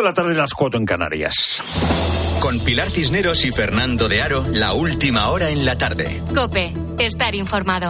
5:00 las 4 en Canarias. Con Pilar Cisneros y Fernando de Aro, la última hora en la tarde. COPE, estar informado.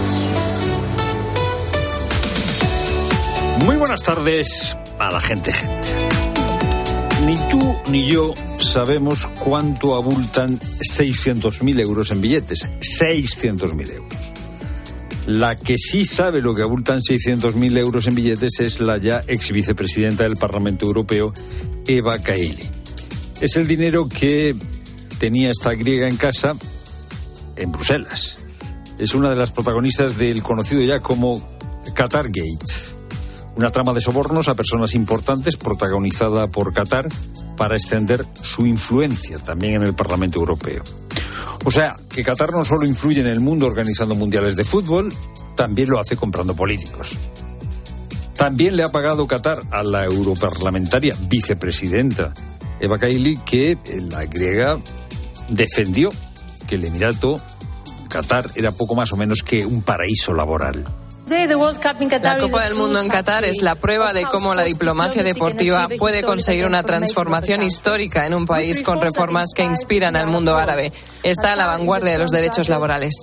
Muy buenas tardes a la gente. Ni tú ni yo sabemos cuánto abultan 600.000 euros en billetes. 600.000 euros. La que sí sabe lo que abultan 600.000 euros en billetes es la ya ex vicepresidenta del Parlamento Europeo, Eva Kaili. Es el dinero que tenía esta griega en casa, en Bruselas. Es una de las protagonistas del conocido ya como Qatargate. Una trama de sobornos a personas importantes protagonizada por Qatar para extender su influencia también en el Parlamento Europeo. O sea, que Qatar no solo influye en el mundo organizando mundiales de fútbol, también lo hace comprando políticos. También le ha pagado Qatar a la europarlamentaria vicepresidenta Eva Kaili, que la griega defendió que el Emirato, Qatar, era poco más o menos que un paraíso laboral. La Copa del Mundo en Qatar es la prueba de cómo la diplomacia deportiva puede conseguir una transformación histórica en un país con reformas que inspiran al mundo árabe. Está a la vanguardia de los derechos laborales.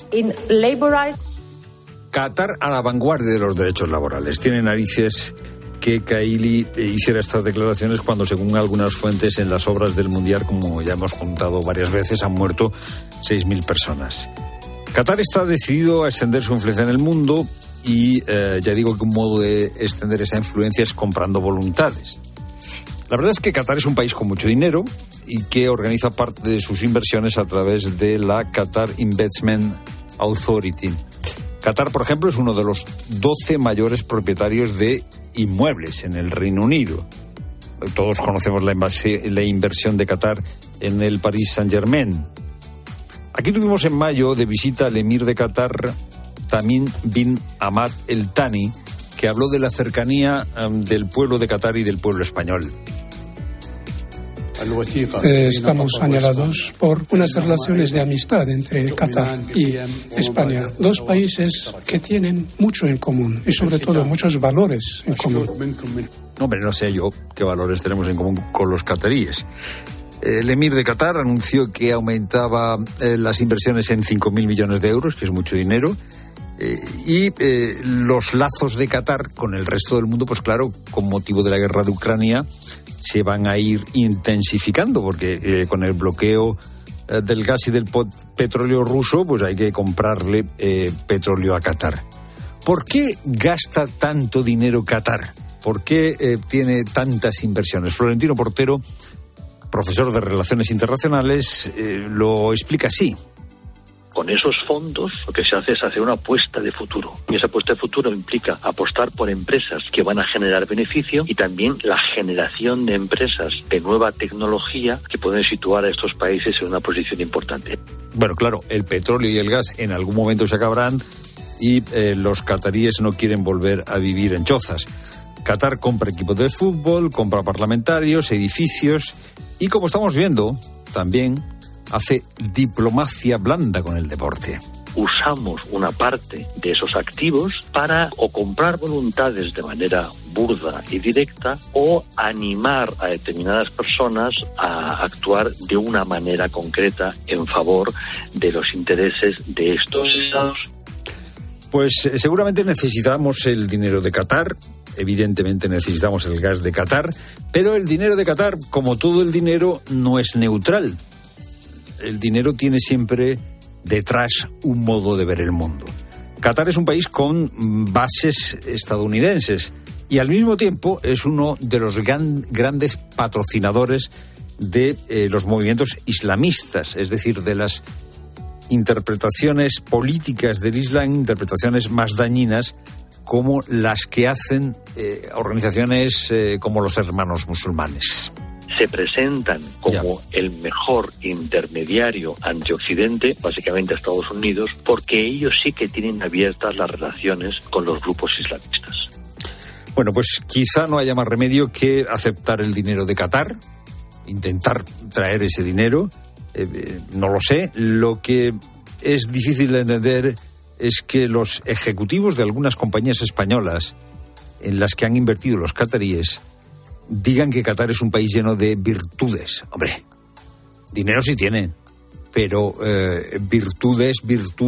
Qatar a la vanguardia de los derechos laborales. Tiene narices que Kaili hiciera estas declaraciones cuando, según algunas fuentes, en las obras del Mundial, como ya hemos contado varias veces, han muerto 6.000 personas. Qatar está decidido a extender su influencia en el mundo y ya digo que un modo de extender esa influencia es comprando voluntades. La verdad es que Qatar es un país con mucho dinero y que organiza parte de sus inversiones a través de la Qatar Investment Authority. Qatar, por ejemplo, es uno de los 12 mayores propietarios de inmuebles en el Reino Unido. Todos conocemos la inversión de Qatar en el Paris Saint-Germain. Aquí tuvimos en mayo de visita al emir de Qatar, Tamim bin Hamad El Thani, que habló de la cercanía del pueblo de Qatar y del pueblo español. Estamos señalados por unas relaciones de amistad entre Qatar y España, dos países que tienen mucho en común y sobre todo muchos valores en común. Hombre, no sé yo qué valores tenemos en común con los cataríes. El emir de Qatar anunció que aumentaba las inversiones en 5.000 millones de euros, que es mucho dinero. Y los lazos de Qatar con el resto del mundo, pues claro, con motivo de la guerra de Ucrania, se van a ir intensificando, porque con el bloqueo del gas y del petróleo ruso, pues hay que comprarle petróleo a Qatar. ¿Por qué gasta tanto dinero Qatar? ¿Por qué tiene tantas inversiones? Florentino Portero, profesor de Relaciones Internacionales, lo explica así. Con esos fondos lo que se hace es hacer una apuesta de futuro. Y esa apuesta de futuro implica apostar por empresas que van a generar beneficio y también la generación de empresas de nueva tecnología que pueden situar a estos países en una posición importante. Bueno, claro, el petróleo y el gas en algún momento se acabarán y los cataríes no quieren volver a vivir en chozas. Qatar compra equipos de fútbol, compra parlamentarios, edificios y, como estamos viendo, también hace diplomacia blanda con el deporte. Usamos una parte de esos activos para o comprar voluntades de manera burda y directa o animar a determinadas personas a actuar de una manera concreta en favor de los intereses de estos estados. Pues seguramente necesitamos el dinero de Qatar, evidentemente necesitamos el gas de Qatar, pero el dinero de Qatar, como todo el dinero, no es neutral. El dinero tiene siempre detrás un modo de ver el mundo. Qatar es un país con bases estadounidenses y al mismo tiempo es uno de los grandes patrocinadores de los movimientos islamistas, es decir, de las interpretaciones políticas del Islam, interpretaciones más dañinas como las que hacen organizaciones como los Hermanos Musulmanes. Se presentan como el mejor intermediario ante Occidente, básicamente Estados Unidos, porque ellos sí que tienen abiertas las relaciones con los grupos islamistas. Bueno, pues quizá no haya más remedio que aceptar el dinero de Qatar, intentar traer ese dinero, no lo sé. Lo que es difícil de entender es que los ejecutivos de algunas compañías españolas en las que han invertido los cataríes digan que Qatar es un país lleno de virtudes. Hombre, dinero sí tienen, pero virtudes,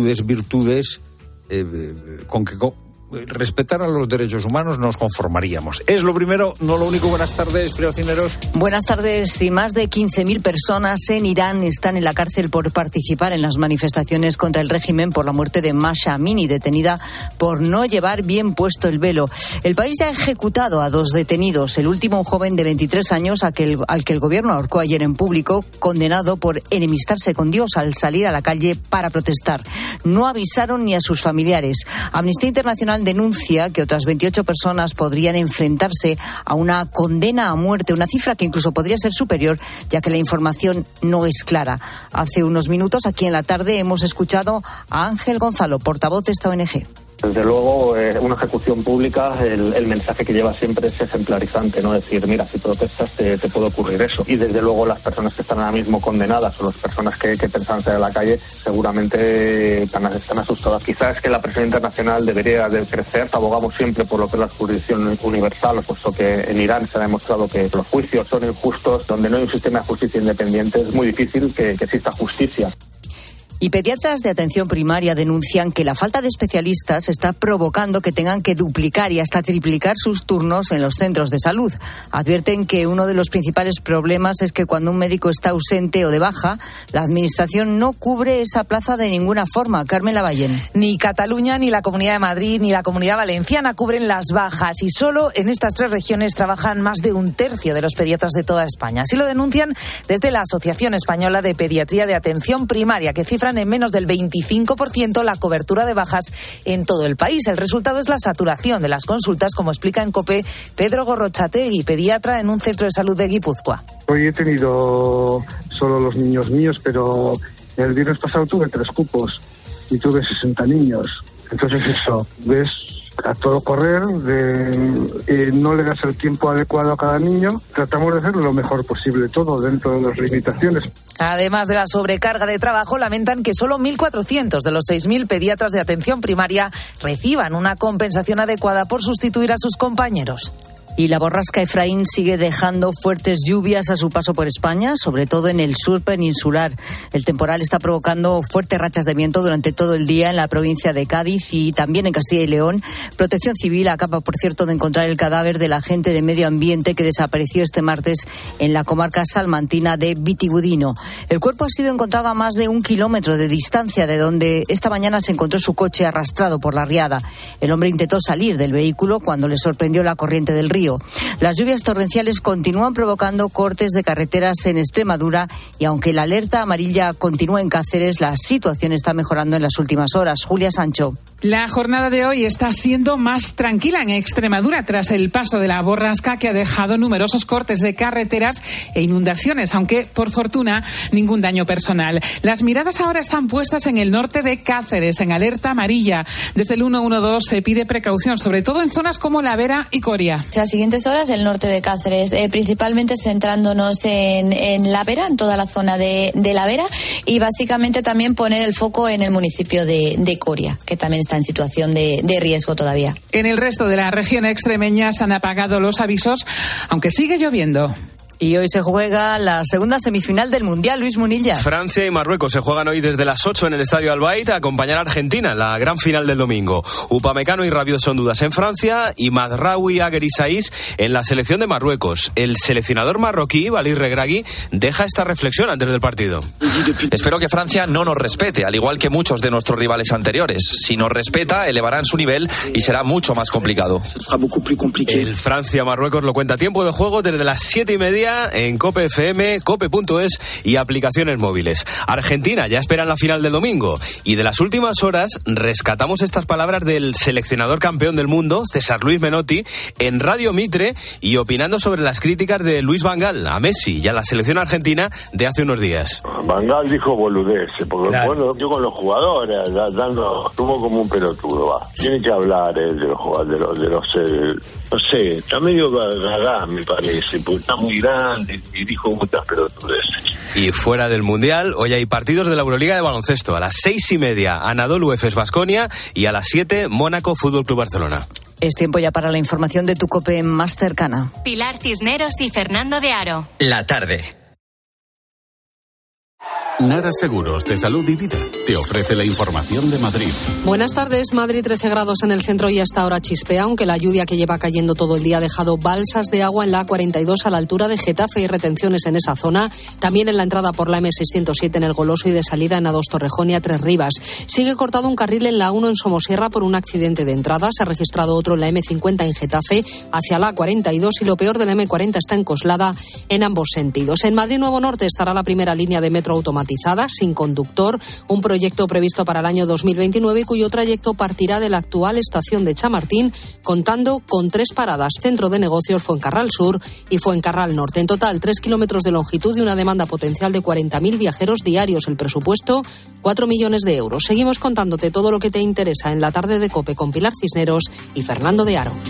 con que respetar a los derechos humanos nos conformaríamos. Es lo primero, no lo único. Buenas tardes, Priocineros. Buenas tardes. Y más de 15.000 personas en Irán están en la cárcel por participar en las manifestaciones contra el régimen por la muerte de Mahsa Amini, detenida por no llevar bien puesto el velo. El país ya ha ejecutado a 2 detenidos. El último, un joven de 23 años al que el gobierno ahorcó ayer en público, condenado por enemistarse con Dios al salir a la calle para protestar. No avisaron ni a sus familiares. Amnistía Internacional denuncia que otras 28 personas podrían enfrentarse a una condena a muerte, una cifra que incluso podría ser superior, ya que la información no es clara. Hace unos minutos, aquí en la tarde, hemos escuchado a Ángel Gonzalo, portavoz de esta ONG. Desde luego, una ejecución pública, el mensaje que lleva siempre es ejemplarizante, ¿no? Decir, mira, si protestas te puede ocurrir eso. Y desde luego las personas que están ahora mismo condenadas o las personas que pensaban salir a la calle seguramente están asustadas. Quizás es que la presión internacional debería de crecer. Abogamos siempre por lo que es la jurisdicción universal, puesto que en Irán se ha demostrado que los juicios son injustos. Donde no hay un sistema de justicia independiente es muy difícil que exista justicia. Y pediatras de atención primaria denuncian que la falta de especialistas está provocando que tengan que duplicar y hasta triplicar sus turnos en los centros de salud. Advierten que uno de los principales problemas es que cuando un médico está ausente o de baja, la Administración no cubre esa plaza de ninguna forma. Carmen Lavallén. Ni Cataluña, ni la Comunidad de Madrid, ni la Comunidad Valenciana cubren las bajas y solo en estas 3 regiones trabajan más de 1/3 de los pediatras de toda España. Así lo denuncian desde la Asociación Española de Pediatría de Atención Primaria, que cifran en menos del 25% la cobertura de bajas en todo el país. El resultado es la saturación de las consultas, como explica en COPE Pedro Gorrochategui, pediatra en un centro de salud de Guipúzcoa. Hoy he tenido solo los niños míos, pero el viernes pasado tuve 3 cupos y tuve 60 niños. Entonces eso, ves a todo correr, no le das el tiempo adecuado a cada niño. Tratamos de hacer lo mejor posible, todo dentro de las limitaciones. Además de la sobrecarga de trabajo, lamentan que solo 1.400 de los 6.000 pediatras de atención primaria reciban una compensación adecuada por sustituir a sus compañeros. Y la borrasca Efraín sigue dejando fuertes lluvias a su paso por España, sobre todo en el sur peninsular. El temporal está provocando fuertes rachas de viento durante todo el día en la provincia de Cádiz y también en Castilla y León. Protección Civil acaba, por cierto, de encontrar el cadáver del agente de medio ambiente que desapareció este martes en la comarca salmantina de Vitigudino. El cuerpo ha sido encontrado a más de 1 kilómetro de distancia de donde esta mañana se encontró su coche arrastrado por la riada. El hombre intentó salir del vehículo cuando le sorprendió la corriente del río. Las lluvias torrenciales continúan provocando cortes de carreteras en Extremadura y aunque la alerta amarilla continúa en Cáceres, la situación está mejorando en las últimas horas. Julia Sancho. La jornada de hoy está siendo más tranquila en Extremadura tras el paso de la borrasca que ha dejado numerosos cortes de carreteras e inundaciones, aunque por fortuna ningún daño personal. Las miradas ahora están puestas en el norte de Cáceres, en alerta amarilla. Desde el 112 se pide precaución, sobre todo en zonas como La Vera y Coria. Las siguientes horas el norte de Cáceres, principalmente centrándonos en La Vera, en toda la zona de La Vera, y básicamente también poner el foco en el municipio de Coria, que también está en situación de riesgo todavía. En el resto de la región extremeña se han apagado los avisos, aunque sigue lloviendo. Y hoy se juega la segunda semifinal del Mundial, Luis Munilla. Francia y Marruecos se juegan hoy desde las 8 en el Estadio Al Bayt a acompañar a Argentina en la gran final del domingo. Upamecano y Rabiot son dudas en Francia y Mazraoui, Aguer y Saiz en la selección de Marruecos. El seleccionador marroquí, Walid Regragui, deja esta reflexión antes del partido. Espero que Francia no nos respete, al igual que muchos de nuestros rivales anteriores. Si nos respeta, elevarán su nivel y será mucho más complicado. El Francia-Marruecos lo cuenta a tiempo de juego desde las 7:30 en COPE FM, cope.es y aplicaciones móviles. Argentina ya espera en la final del domingo y de las últimas horas rescatamos estas palabras del seleccionador campeón del mundo, César Luis Menotti, en Radio Mitre y opinando sobre las críticas de Luis Van Gaal a Messi y a la selección argentina de hace unos días. Van Gaal dijo boludeces, porque claro. Bueno, yo con los jugadores, dando como un pelotudo, va. Tiene que hablar de los jugadores, no sé, está medio gaga, me parece, porque está muy grande y dijo muchas pelotudeces. Y fuera del Mundial, hoy hay partidos de la Euroliga de baloncesto. A las 6:30, Anadolu Efes Baskonia y a las 7, Mónaco Fútbol Club Barcelona. Es tiempo ya para la información de tu COPE más cercana. Pilar Cisneros y Fernando de Aro. La tarde. Nara Seguros de Salud y Vida te ofrece la información de Madrid. Buenas tardes. Madrid 13 grados en el centro y hasta ahora chispea, aunque la lluvia que lleva cayendo todo el día ha dejado balsas de agua en la A42 a la altura de Getafe y retenciones en esa zona. También en la entrada por la M607 en El Goloso y de salida en A2 Torrejón y A3 Rivas. Sigue cortado un carril en la 1 en Somosierra por un accidente de entrada. Se ha registrado otro en la M50 en Getafe hacia la A42 y lo peor de la M40 está en Coslada en ambos sentidos. En Madrid Nuevo Norte estará la primera línea de metro automatizada sin conductor, un proyecto previsto para el año 2029 y cuyo trayecto partirá de la actual estación de Chamartín, contando con 3 paradas: Centro de Negocios, Fuencarral Sur y Fuencarral Norte. En total, 3 kilómetros de longitud y una demanda potencial de 40.000 viajeros diarios. El presupuesto, 4 millones de euros. Seguimos contándote todo lo que te interesa en la tarde de COPE con Pilar Cisneros y Fernando de Aro.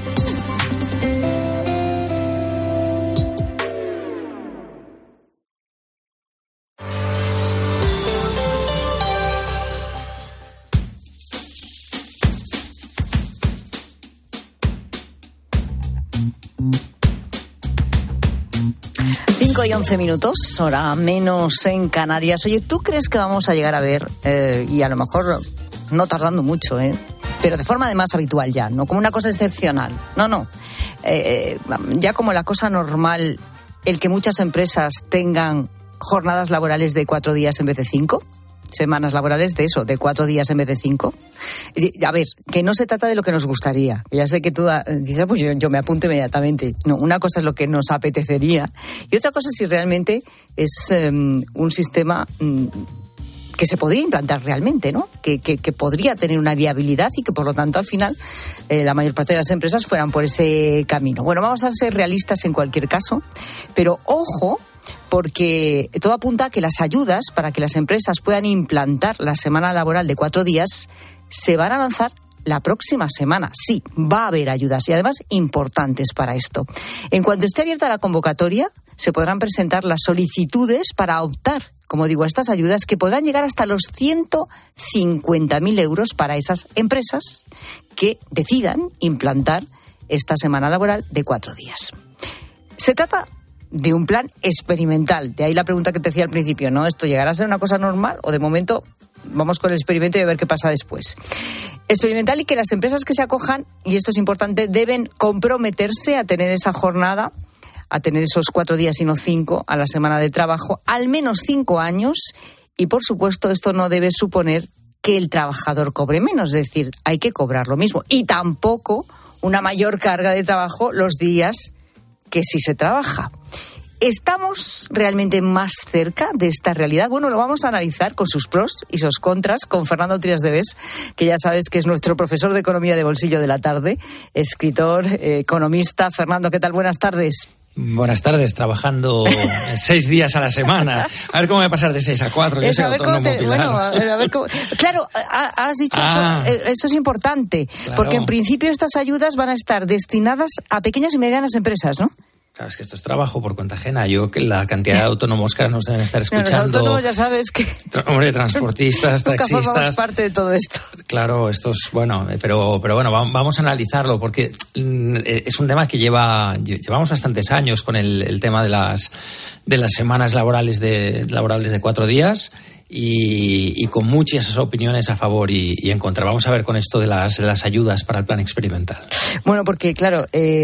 Y 11 minutos, hora menos en Canarias. Oye, ¿tú crees que vamos a llegar a ver, y a lo mejor no tardando mucho, pero de forma además habitual ya, no como una cosa excepcional, no, ya como la cosa normal, el que muchas empresas tengan jornadas laborales de 4 días en vez de 5? Semanas laborales de 4 días en vez de 5. A ver, que no se trata de lo que nos gustaría. Ya sé que tú dices, pues yo me apunto inmediatamente. No, una cosa es lo que nos apetecería y otra cosa es si realmente es un sistema que se podría implantar realmente, ¿no? Que podría tener una viabilidad y que por lo tanto al final la mayor parte de las empresas fueran por ese camino. Bueno, vamos a ser realistas en cualquier caso, pero ojo, porque todo apunta a que las ayudas para que las empresas puedan implantar la semana laboral de 4 días se van a lanzar la próxima semana. Sí, va a haber ayudas y además importantes para esto. En cuanto esté abierta la convocatoria, se podrán presentar las solicitudes para optar, como digo, a estas ayudas que podrán llegar hasta los 150.000 euros para esas empresas que decidan implantar esta semana laboral de 4 días. Se trata de un plan experimental. De ahí la pregunta que te decía al principio, ¿no? ¿Esto llegará a ser una cosa normal o de momento vamos con el experimento y a ver qué pasa después? Experimental, y que las empresas que se acojan, y esto es importante, deben comprometerse a tener esa jornada, a tener esos 4 días y no 5 a la semana de trabajo, al menos 5 años, y por supuesto esto no debe suponer que el trabajador cobre menos, es decir, hay que cobrar lo mismo, y tampoco una mayor carga de trabajo los días que sí se trabaja. ¿Estamos realmente más cerca de esta realidad? Bueno, lo vamos a analizar con sus pros y sus contras con Fernando Trias de Bes, que ya sabes que es nuestro profesor de Economía de Bolsillo de la tarde, escritor, economista. Fernando, ¿qué tal? Buenas tardes. Buenas tardes, trabajando 6 días a la semana. A ver cómo voy a pasar de 6 a 4. Yo soy autónomo, Pilar. Bueno, a ver cómo... Claro, has dicho eso es importante, claro, porque en principio estas ayudas van a estar destinadas a pequeñas y medianas empresas, ¿no? Claro, es que esto es trabajo por cuenta ajena. Que la cantidad de autónomos que nos deben estar escuchando... Los autónomos ya sabes que... Hombre, transportistas, taxistas... Nunca formamos parte de todo esto. Claro, esto es bueno, pero bueno, vamos a analizarlo porque es un tema que llevamos bastantes años con el tema de las semanas laborales de 4 días. Y con muchas opiniones a favor y en contra. Vamos a ver con esto de las ayudas para el plan experimental. Bueno, porque claro,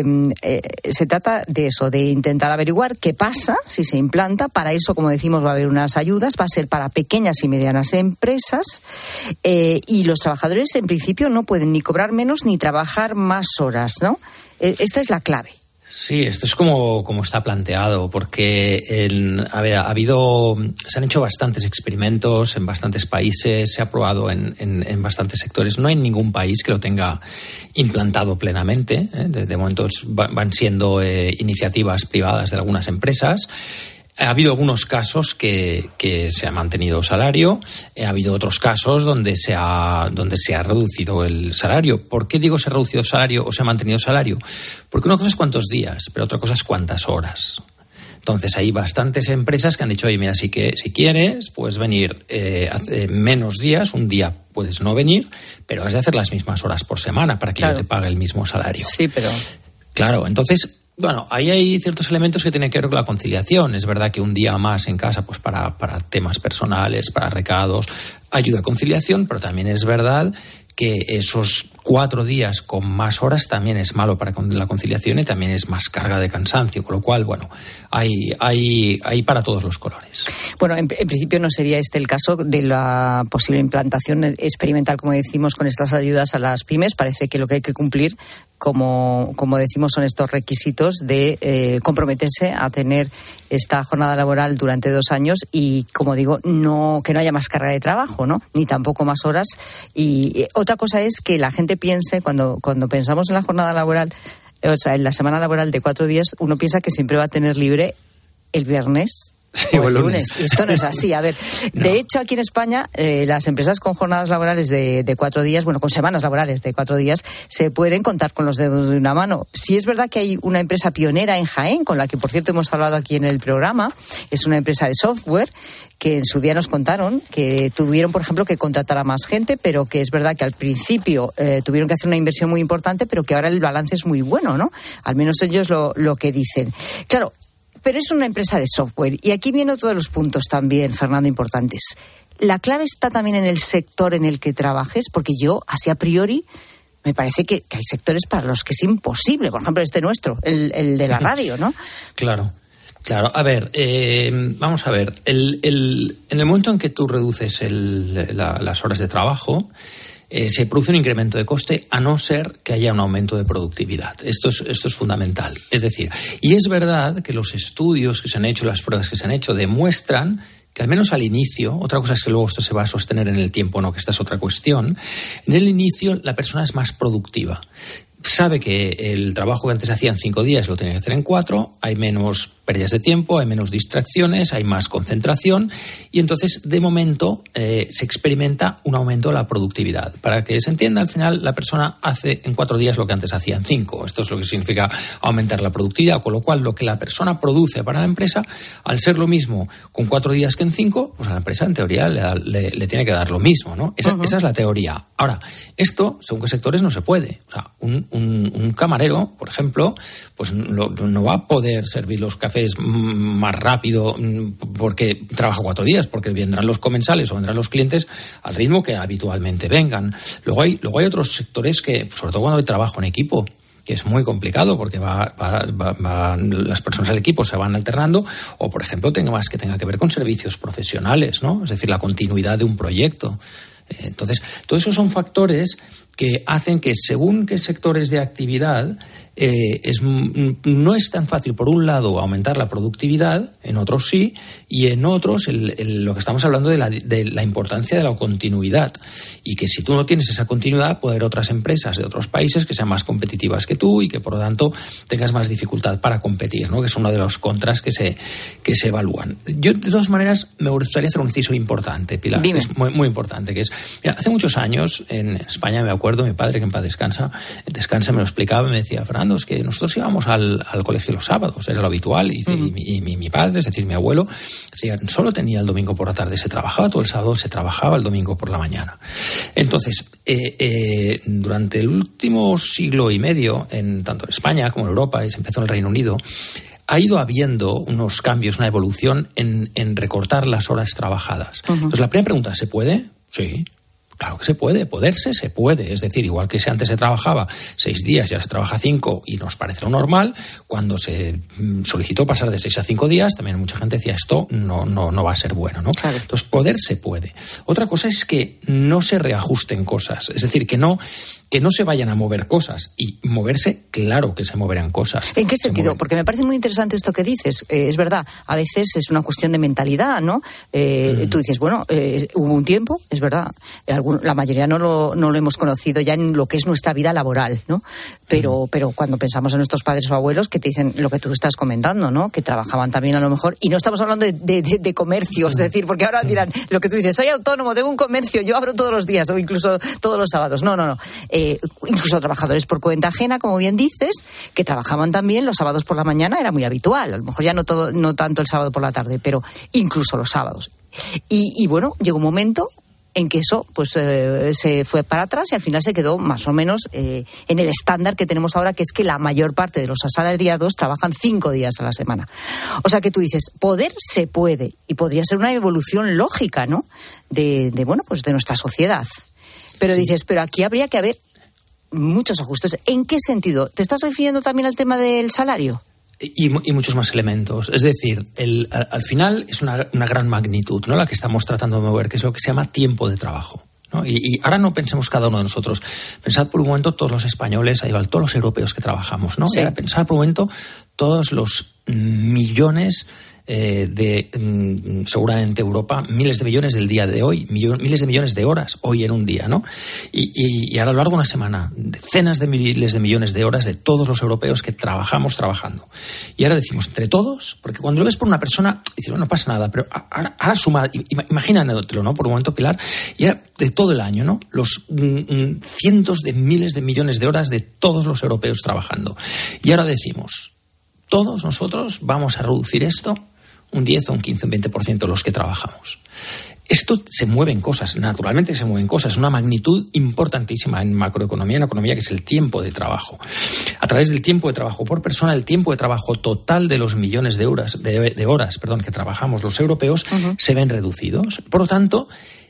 se trata de eso, de intentar averiguar qué pasa si se implanta. Para eso, como decimos, va a haber unas ayudas, va a ser para pequeñas y medianas empresas, y los trabajadores en principio no pueden ni cobrar menos ni trabajar más horas, ¿no? Esta es la clave. Sí, esto es como está planteado, porque se han hecho bastantes experimentos en bastantes países, se ha probado en bastantes sectores. No hay ningún país que lo tenga implantado plenamente. De momento van siendo iniciativas privadas de algunas empresas. Ha habido algunos casos que se ha mantenido salario, ha habido otros casos donde se ha reducido el salario. ¿Por qué digo se ha reducido el salario o se ha mantenido el salario? Porque una cosa es cuántos días, pero otra cosa es cuántas horas. Entonces hay bastantes empresas que han dicho, oye, mira, si quieres, puedes venir menos días, un día puedes no venir, pero has de hacer las mismas horas por semana para que yo te pague el mismo salario. Sí, pero... Claro, entonces... Bueno, ahí hay ciertos elementos que tienen que ver con la conciliación. Es verdad que un día más en casa, pues para temas personales, para recados, ayuda a conciliación, pero también es verdad que esos 4 días con más horas también es malo para la conciliación y también es más carga de cansancio, con lo cual, bueno, hay para todos los colores. Bueno, en principio no sería este el caso de la posible implantación experimental, como decimos, con estas ayudas a las pymes. Parece que lo que hay que cumplir, como decimos, son estos requisitos de comprometerse a tener esta jornada laboral durante 2 años y, como digo, que no haya más carga de trabajo, ¿no? Ni tampoco más horas. Y otra cosa es que la gente piense, cuando pensamos en la jornada laboral, o sea, en la semana laboral de 4 días, uno piensa que siempre va a tener libre el viernes. Sí, o el lunes. Y esto no es así. A ver, no. De hecho, aquí en España, las empresas con jornadas laborales de 4 días, bueno, con semanas laborales de 4 días, se pueden contar con los dedos de una mano. Sí es verdad que hay una empresa pionera en Jaén, con la que, por cierto, hemos hablado aquí en el programa. Es una empresa de software que en su día nos contaron que tuvieron, por ejemplo, que contratar a más gente, pero que es verdad que al principio tuvieron que hacer una inversión muy importante, pero que ahora el balance es muy bueno, ¿no? Al menos ellos lo que dicen. Claro, pero es una empresa de software. Y aquí vienen todos los puntos también, Fernando, importantes. ¿La clave está también en el sector en el que trabajes? Porque yo, así a priori, me parece que hay sectores para los que es imposible. Por ejemplo, este nuestro, el de la radio, ¿no? Claro. A ver, vamos a ver. En el momento en que tú reduces las horas de trabajo, se produce un incremento de coste, a no ser que haya un aumento de productividad. Esto es fundamental. Es decir, y es verdad que los estudios que se han hecho, las pruebas que se han hecho, demuestran que al menos al inicio, otra cosa es que luego esto se va a sostener en el tiempo, no, que esta es otra cuestión, en el inicio la persona es más productiva. Sabe que el trabajo que antes hacía en 5 días lo tiene que hacer en 4, hay menos pérdidas de tiempo, hay menos distracciones, hay más concentración y entonces de momento se experimenta un aumento de la productividad. Para que se entienda, al final la persona hace en 4 días lo que antes hacía en 5. Esto es lo que significa aumentar la productividad, con lo cual lo que la persona produce para la empresa, al ser lo mismo con 4 días que en 5, pues a la empresa en teoría le tiene que dar lo mismo, ¿no? Esa es la teoría. Ahora, esto, según qué sectores, no se puede. O sea, un camarero, por ejemplo, pues no va a poder servir los cafés más rápido porque trabaja 4 días, porque vendrán los comensales o vendrán los clientes al ritmo que habitualmente vengan. Luego hay otros sectores que, sobre todo cuando hay trabajo en equipo, que es muy complicado porque las personas del equipo se van alternando, o por ejemplo tenga que ver con servicios profesionales, ¿no? Es decir, la continuidad de un proyecto. Entonces, todos esos son factores que hacen que según qué sectores de actividad no es tan fácil, por un lado, aumentar la productividad, en otros sí, y en otros lo que estamos hablando de la importancia de la continuidad, y que si tú no tienes esa continuidad puede haber otras empresas de otros países que sean más competitivas que tú y que por lo tanto tengas más dificultad para competir, ¿no? Que es uno de los contras que se evalúan. Yo, de todas maneras, me gustaría hacer un inciso importante, Pilar. Dime. Es muy, muy importante, que es, mira, hace muchos años en España, me acuerdo, mi padre, que en paz descansa, me lo explicaba, me decía, Fernando, es que nosotros íbamos al colegio los sábados, era lo habitual, y mi padre, es decir, mi abuelo, decía, solo tenía el domingo por la tarde, se trabajaba todo el sábado, se trabajaba el domingo por la mañana. Entonces, durante el último siglo y medio, tanto en España como en Europa, y se empezó en el Reino Unido, ha ido habiendo unos cambios, una evolución en recortar las horas trabajadas. Entonces, la primera pregunta, ¿se puede? Sí. Claro que se puede, se puede. Es decir, igual que si antes se trabajaba 6 días y ahora se trabaja 5 y nos parece lo normal, cuando se solicitó pasar de 6 a 5 días, también mucha gente decía esto no va a ser bueno, ¿no? Claro. Entonces, poder se puede. Otra cosa es que no se reajusten cosas, es decir, que no se vayan a mover cosas, y moverse, claro que se moverán cosas. ¿En qué sentido? Porque me parece muy interesante esto que dices. Es verdad, a veces es una cuestión de mentalidad, ¿no? Tú dices, bueno, hubo un tiempo, es verdad, la mayoría no lo hemos conocido ya en lo que es nuestra vida laboral, ¿no? Pero cuando pensamos en nuestros padres o abuelos, que te dicen lo que tú estás comentando, ¿no? Que trabajaban también a lo mejor, y no estamos hablando de comercio, es decir, porque ahora dirán lo que tú dices, soy autónomo, tengo un comercio, yo abro todos los días o incluso todos los sábados. No. Incluso trabajadores por cuenta ajena, como bien dices, que trabajaban también los sábados por la mañana, era muy habitual, a lo mejor ya no tanto el sábado por la tarde, pero incluso los sábados. Y bueno, llegó un momento en que eso pues se fue para atrás y al final se quedó más o menos en el estándar que tenemos ahora, que es que la mayor parte de los asalariados trabajan 5 días a la semana. O sea que tú dices, poder se puede, y podría ser una evolución lógica, ¿no? De nuestra sociedad. Pero sí. Dices, pero aquí habría que haber muchos ajustes. ¿En qué sentido? ¿Te estás refiriendo también al tema del salario? Y muchos más elementos. Es decir, al final es una gran magnitud, ¿no?, la que estamos tratando de mover, que es lo que se llama tiempo de trabajo, ¿no? Y ahora no pensemos cada uno de nosotros. Pensad por un momento todos los españoles, todos los europeos que trabajamos, ¿no? Sí. Pensad por un momento todos los millones seguramente Europa, miles de millones del día de hoy, miles de millones de horas hoy en un día, ¿no? Y a lo largo de una semana, decenas de miles de millones de horas de todos los europeos que trabajamos trabajando. Y ahora decimos, entre todos, porque cuando lo ves por una persona, dices, bueno, no pasa nada, pero ahora suma, imagínatelo, ¿no?, por un momento, Pilar, y ahora de todo el año, ¿no?, los cientos de miles de millones de horas de todos los europeos trabajando. Y ahora decimos, todos nosotros vamos a reducir esto un 10, un 15, un 20% los que trabajamos. Esto se mueven cosas, naturalmente se mueven cosas, una magnitud importantísima en macroeconomía, en economía, que es el tiempo de trabajo. A través del tiempo de trabajo por persona, el tiempo de trabajo total de los millones de horas que trabajamos los europeos se ven reducidos. Por lo tanto,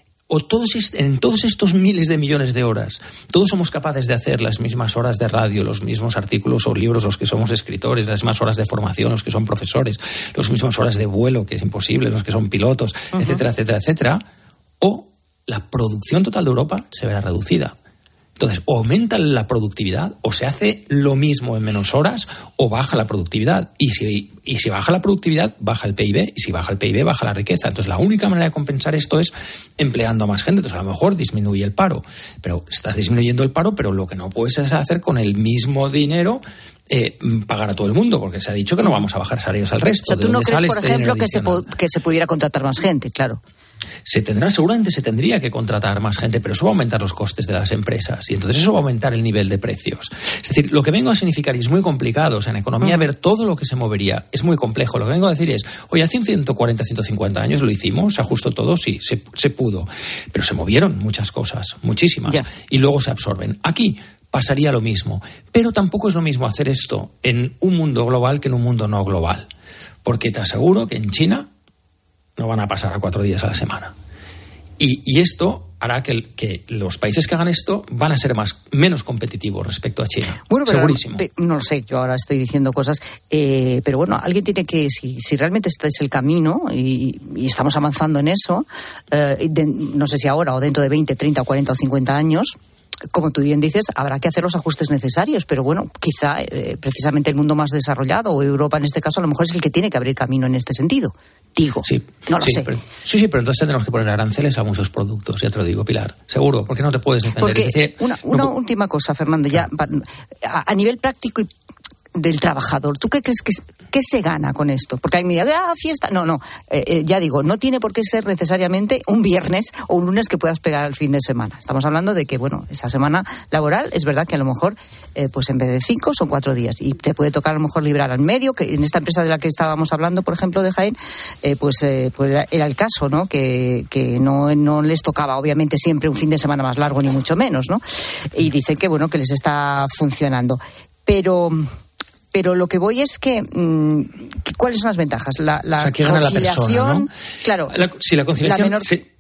en todos estos miles de millones de horas, todos somos capaces de hacer las mismas horas de radio, los mismos artículos o libros, los que somos escritores, las mismas horas de formación, los que son profesores, las mismas horas de vuelo, que es imposible, los que son pilotos, etcétera, etcétera, etcétera, o la producción total de Europa se verá reducida. Entonces, o aumenta la productividad, o se hace lo mismo en menos horas, o baja la productividad. Y si baja la productividad, baja el PIB, y si baja el PIB, baja la riqueza. Entonces, la única manera de compensar esto es empleando a más gente. Entonces, a lo mejor disminuye el paro. Pero estás disminuyendo el paro, pero lo que no puedes es hacer con el mismo dinero pagar a todo el mundo, porque se ha dicho que no vamos a bajar salarios al resto. O sea, ¿tú no crees, por ejemplo, que se pudiera contratar más gente? Claro. Seguramente se tendría que contratar más gente, pero eso va a aumentar los costes de las empresas y entonces eso va a aumentar el nivel de precios. Es decir, lo que vengo a significar, y es muy complicado, o sea, en economía ver todo lo que se movería es muy complejo. Lo que vengo a decir es, oye, hace 140, 150 años lo hicimos, se ajustó todo, sí, se pudo, pero se movieron muchas cosas, muchísimas, y luego se absorben. Aquí pasaría lo mismo, pero tampoco es lo mismo hacer esto en un mundo global que en un mundo no global, porque te aseguro que en China no van a pasar a 4 días a la semana. Y esto hará que los países que hagan esto van a ser menos competitivos respecto a China. Bueno, pero segurísimo. No lo sé, yo ahora estoy diciendo cosas, pero bueno, alguien tiene que, si realmente este es el camino y estamos avanzando en eso, no sé si ahora o dentro de 20, 30, 40 o 50 años, como tú bien dices, habrá que hacer los ajustes necesarios, pero bueno, quizá precisamente el mundo más desarrollado, o Europa en este caso, a lo mejor es el que tiene que abrir camino en este sentido. Digo, no lo sé. Pero entonces tendremos que poner aranceles a muchos productos, ya te lo digo, Pilar, seguro, porque no te puedes defender. Porque, es decir, una última cosa, Fernando, ya a nivel práctico y del trabajador, ¿tú qué crees que se gana con esto? Porque hay media fiesta. No, ya digo, no tiene por qué ser necesariamente un viernes o un lunes que puedas pegar al fin de semana. Estamos hablando de que, bueno, esa semana laboral es verdad que a lo mejor, pues en vez de 5 son 4 días y te puede tocar a lo mejor librar al medio, que en esta empresa de la que estábamos hablando, por ejemplo, de Jaén, pues era el caso, ¿no? Que no les tocaba, obviamente, siempre un fin de semana más largo, ni mucho menos, ¿no? Y dicen que, bueno, que les está funcionando. Pero lo que voy es que, ¿cuáles son las ventajas? La conciliación, la persona, ¿no? Claro. La conciliación,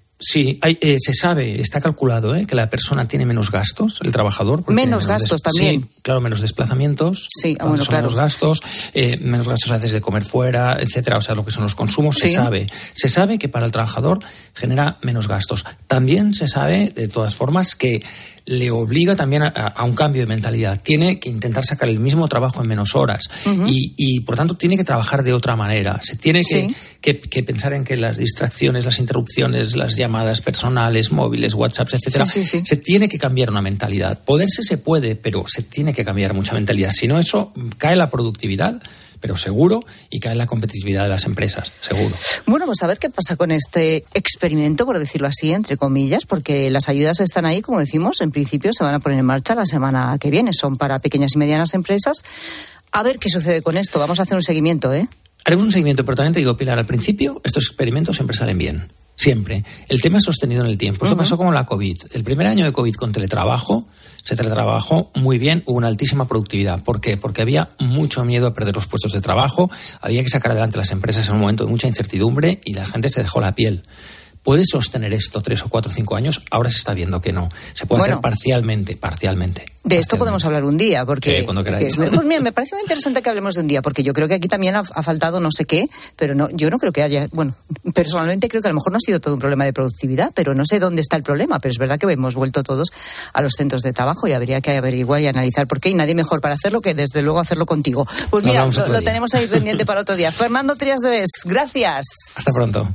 se sabe, está calculado, que la persona tiene menos gastos, el trabajador. Menos gastos también. Sí, claro, menos desplazamientos. Sí, bueno, claro. Menos gastos a veces de comer fuera, etcétera, o sea, lo que son los consumos, se sabe. Se sabe que para el trabajador genera menos gastos. También se sabe, de todas formas, que le obliga también a un cambio de mentalidad. Tiene que intentar sacar el mismo trabajo en menos horas y por tanto, tiene que trabajar de otra manera. Se tiene que pensar en que las distracciones, las interrupciones, las llamadas personales, móviles, WhatsApp, etcétera, se tiene que cambiar una mentalidad. Poderse se puede, pero se tiene que cambiar mucha mentalidad. Si no, eso cae la productividad, pero seguro, y cae la competitividad de las empresas, seguro. Bueno, pues a ver qué pasa con este experimento, por decirlo así, entre comillas, porque las ayudas están ahí, como decimos, en principio se van a poner en marcha la semana que viene. Son para pequeñas y medianas empresas. A ver qué sucede con esto. Vamos a hacer un seguimiento, ¿eh? Haremos un seguimiento, pero también te digo, Pilar, al principio estos experimentos siempre salen bien. Siempre. El tema es sostenido en el tiempo. Esto pasó como la COVID. El primer año de COVID con teletrabajo, se teletrabajó muy bien, hubo una altísima productividad. ¿Por qué? Porque había mucho miedo a perder los puestos de trabajo, había que sacar adelante las empresas en un momento de mucha incertidumbre y la gente se dejó la piel. ¿Puede sostener esto 3 o 4 o 5 años? Ahora se está viendo que no. Se puede hacer parcialmente. De esto podemos hablar un día, porque cuando queráis. Pues mira, me parece muy interesante que hablemos de un día, porque yo creo que aquí también ha faltado no sé qué, pero no, yo no creo que haya, bueno, personalmente creo que a lo mejor no ha sido todo un problema de productividad, pero no sé dónde está el problema, pero es verdad que hemos vuelto todos a los centros de trabajo y habría que averiguar y analizar por qué, y nadie mejor para hacerlo que desde luego hacerlo contigo. Pues mira, lo tenemos ahí pendiente para otro día. Fernando Trías de Bes, gracias. Hasta pronto.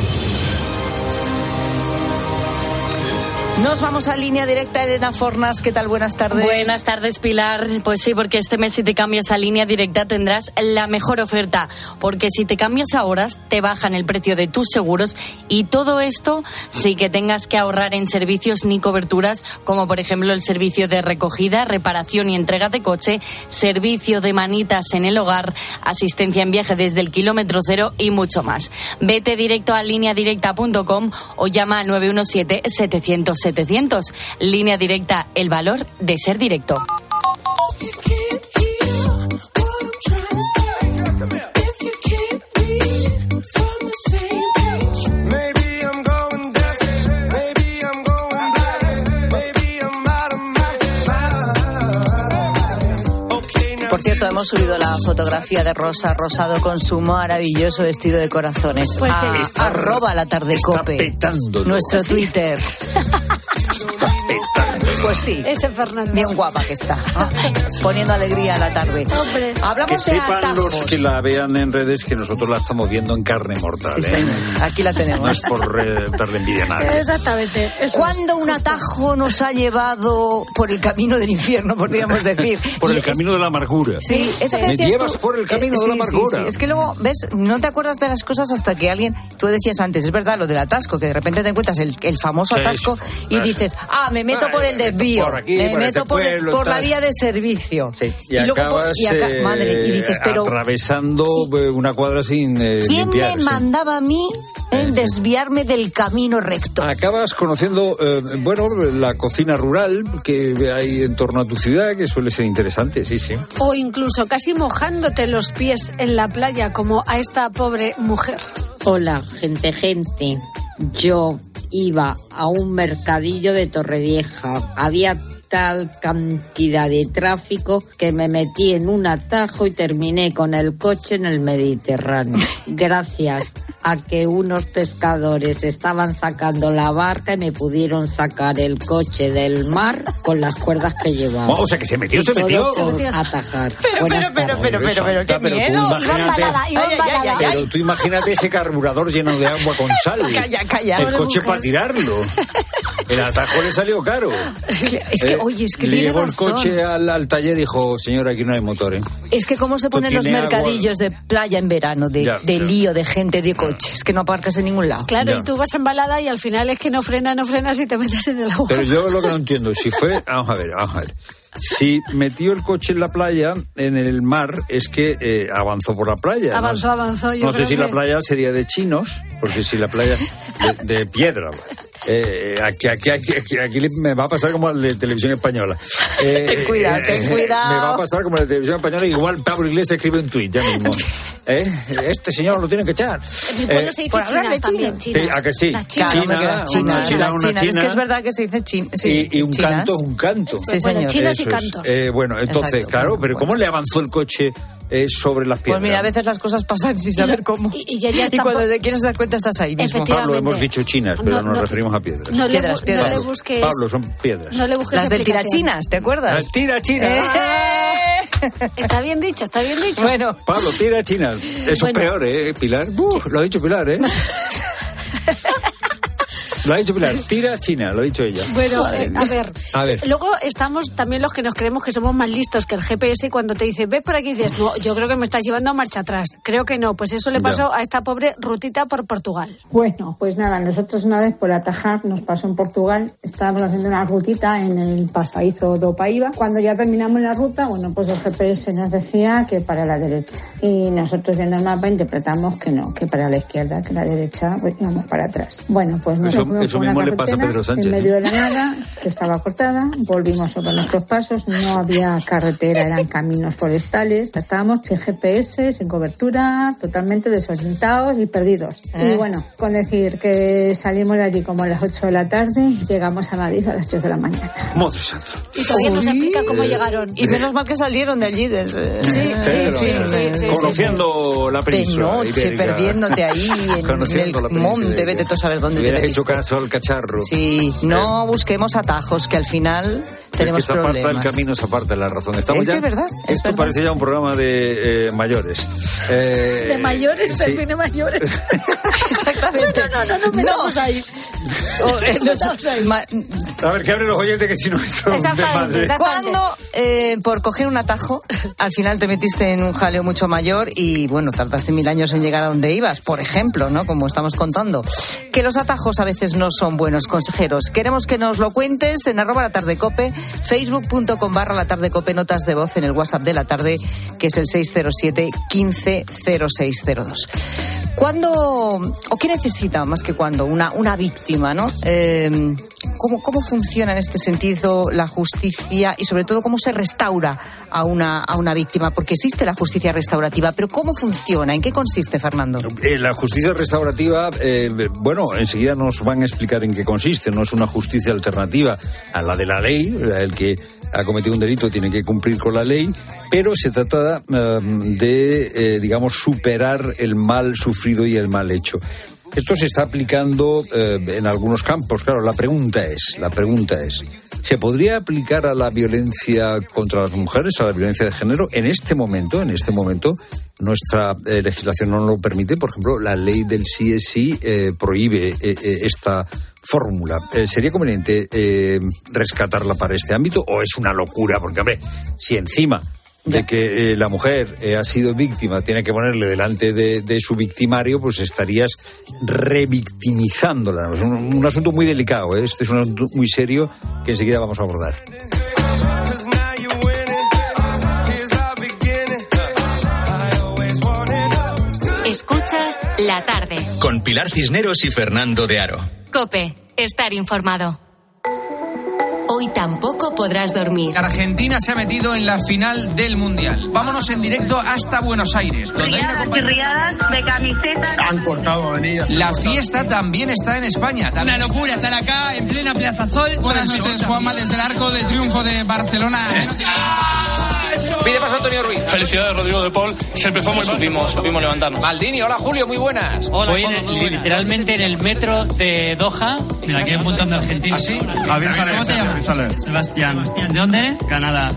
Nos vamos a Línea Directa. Elena Fornas, ¿qué tal? Buenas tardes. Buenas tardes, Pilar. Pues sí, porque este mes si te cambias a Línea Directa tendrás la mejor oferta, porque si te cambias a horas te bajan el precio de tus seguros y todo esto sin que tengas que ahorrar en servicios ni coberturas, como por ejemplo el servicio de recogida, reparación y entrega de coche, servicio de manitas en el hogar, asistencia en viaje desde el kilómetro cero y mucho más. Vete directo a lineadirecta.com o llama al 917-700-700. Línea Directa, el valor de ser directo. Por cierto, hemos subido la fotografía de Rosa Rosado con su maravilloso vestido de corazones. Pues sí. @latardecope, nuestro Twitter. Pues sí, ese Fernando. Bien guapa que está, poniendo alegría a la tarde. Hombre. Hablamos que de sepan atajos. los que la vean en redes que nosotros la estamos viendo en carne mortal. Sí, señor. Aquí la tenemos. No es por darle envidia a nadie. Exactamente. ¿Cuándo un atajo nos ha llevado por el camino del infierno, podríamos decir? Por el camino de la amargura. Sí, eso que me decías llevas tú, por el camino de la amargura. Sí. Es que luego, ves, no te acuerdas de las cosas hasta que alguien, tú decías antes, es verdad, lo del atasco, que de repente te encuentras el famoso atasco y dices, me meto por el desvío, por aquí, me por meto este pueblo, por la vía de servicio. Sí. Y luego acabas madre, y dices, pero atravesando una cuadra sin ¿quién limpiar? me mandaba a mí desviarme del camino recto? Acabas conociendo, la cocina rural que hay en torno a tu ciudad, que suele ser interesante, sí. O incluso casi mojándote los pies en la playa, como a esta pobre mujer. Hola, gente. Yo iba a un mercadillo de Torrevieja. Había tal cantidad de tráfico que me metí en un atajo y terminé con el coche en el Mediterráneo. Gracias a que unos pescadores estaban sacando la barca y me pudieron sacar el coche del mar con las cuerdas que llevaba. O sea, que se metió. Por atajar. Pero, qué miedo. Pero tú imagínate ese carburador lleno de agua con sal. Calla. El coche para tirarlo. El atajo le salió caro. Es que, oye, es que le tiene llevó el razón. coche al taller y dijo, señora, aquí no hay motor, Es que cómo se ponen los mercadillos de playa en verano, de lío, de gente, de coches, que no aparcas en ningún lado. Claro, y tú vas embalada y al final es que no frenas y te metes en el agua. Pero yo lo que no entiendo, si fue... Vamos a ver. Si metió el coche en la playa, en el mar, es que avanzó por la playa. Avanzó. No sé si la playa sería de chinos, porque si la playa de piedra... Aquí me va a pasar como el de Televisión Española. Ten cuidado. Me va a pasar como el de Televisión Española. Igual Pablo Iglesias escribe un tuit ya mismo. Este señor lo tienen que echar. En mi pueblo se dice chinas también. ¿A que sí? Las China. Es que es verdad que se dice china. Y un canto es un canto. Sí, señor. Chinos y cantos. Entonces, Exacto. claro, pero ¿cómo le avanzó el coche sobre las piedras. Pues mira, a veces las cosas pasan sin saber cómo. Y cuando te quieres dar cuenta estás ahí mismo. Pablo, hemos dicho chinas, pero nos referimos a piedras. Piedras. No le busques... Pablo, son piedras. No le busques las del tirachinas, ¿te acuerdas? Las tirachinas. Está bien dicho. Bueno. Pablo, tirachinas. Eso es peor, Pilar? Lo ha dicho Pilar, Lo ha dicho Pilar, tira China, lo ha dicho ella. Bueno, a ver. Luego estamos también los que nos creemos que somos más listos que el GPS cuando te dice, ves por aquí y dices, no, yo creo que me estás llevando a marcha atrás. Creo que no, pues eso le pasó a esta pobre Rutita por Portugal. Bueno, pues nada, nosotros una vez por atajar nos pasó en Portugal, estábamos haciendo una rutita en el pasadizo do Paiva. Cuando ya terminamos la ruta, bueno, pues el GPS nos decía que para la derecha. Y nosotros viendo el mapa interpretamos que no, que para la izquierda, que la derecha, pues íbamos para atrás. Bueno, pues eso mismo le pasa a Pedro Sánchez. En medio de la nada, que estaba cortada, volvimos sobre nuestros pasos, no había carretera, eran caminos forestales, estábamos sin GPS, sin cobertura, totalmente desorientados y perdidos. Y bueno, con decir que salimos de allí como a las 8 de la tarde y llegamos a Madrid a las 8 de la mañana. Madre santa. Y todavía no se explica cómo llegaron. Y menos mal que salieron de allí. Sí. Conociendo la península de noche, ibérica. Perdiéndote ahí en el monte, vete tú a saber dónde te metiste. Hecho caso al cacharro. Sí, no busquemos atajos, que al final tenemos problemas. Esa parte del camino se aparta la razón. Estamos es verdad. Esto parece ya un programa de mayores. ¿De mayores? Sí. ¿Define mayores? Exactamente. No metamos ahí. A ver, que abren los oyentes, que si no esto es desmadre. Cuando, por coger un atajo, al final te metiste en un jaleo mucho mayor y, bueno, tardaste 1000 años en llegar a donde ibas, por ejemplo, ¿no? Como estamos contando. Que los atajos a veces no son buenos consejeros. Queremos que nos lo cuentes en @latardecope, facebook.com/latardecope, notas de voz en el WhatsApp de la tarde, que es el 607 15 0602. ¿Cuándo, o qué necesita más que cuándo, una víctima, ¿no? ¿Cómo funciona en este sentido la justicia y sobre todo cómo se restaura a una víctima? Porque existe la justicia restaurativa, pero ¿cómo funciona? ¿En qué consiste, Fernando? La justicia restaurativa, bueno, enseguida nos van a explicar en qué consiste. No es una justicia alternativa a la de la ley. El que ha cometido un delito tiene que cumplir con la ley, pero se trata de, digamos, superar el mal sufrido y el mal hecho. Esto se está aplicando en algunos campos. Claro, la pregunta es, ¿se podría aplicar a la violencia contra las mujeres, a la violencia de género? En este momento, nuestra legislación no lo permite. Por ejemplo, la ley del sí es sí prohíbe esta fórmula. ¿Sería conveniente rescatarla para este ámbito o es una locura? Porque, hombre, si encima de que la mujer ha sido víctima tiene que ponerle delante de su victimario, pues estarías revictimizándola. Es un asunto muy delicado, ¿eh? Este es un asunto muy serio que enseguida vamos a abordar. Escuchas La Tarde con Pilar Cisneros y Fernando de Aro. COPE, estar informado. Hoy tampoco podrás dormir. Argentina se ha metido en la final del Mundial. Vámonos en directo hasta Buenos Aires, donde hay una riadas de camisetas. Han cortado avenidas. La fiesta también está en España. Una locura estar acá en plena Plaza Sol. Buenas noches, Juanma, desde el Arco de Triunfo de Barcelona. Pide paso Antonio Ruiz. Felicidades, Rodrigo de Paul. Se empezó muy supimos levantarnos. Maldini, hola Julio, muy buenas. Hola, voy literalmente en el metro de Doha. Mira, aquí hay un montón de argentinos. ¿Ah, sí? ¿Cómo te llamas? Sebastián. ¿De dónde eres? Canadá.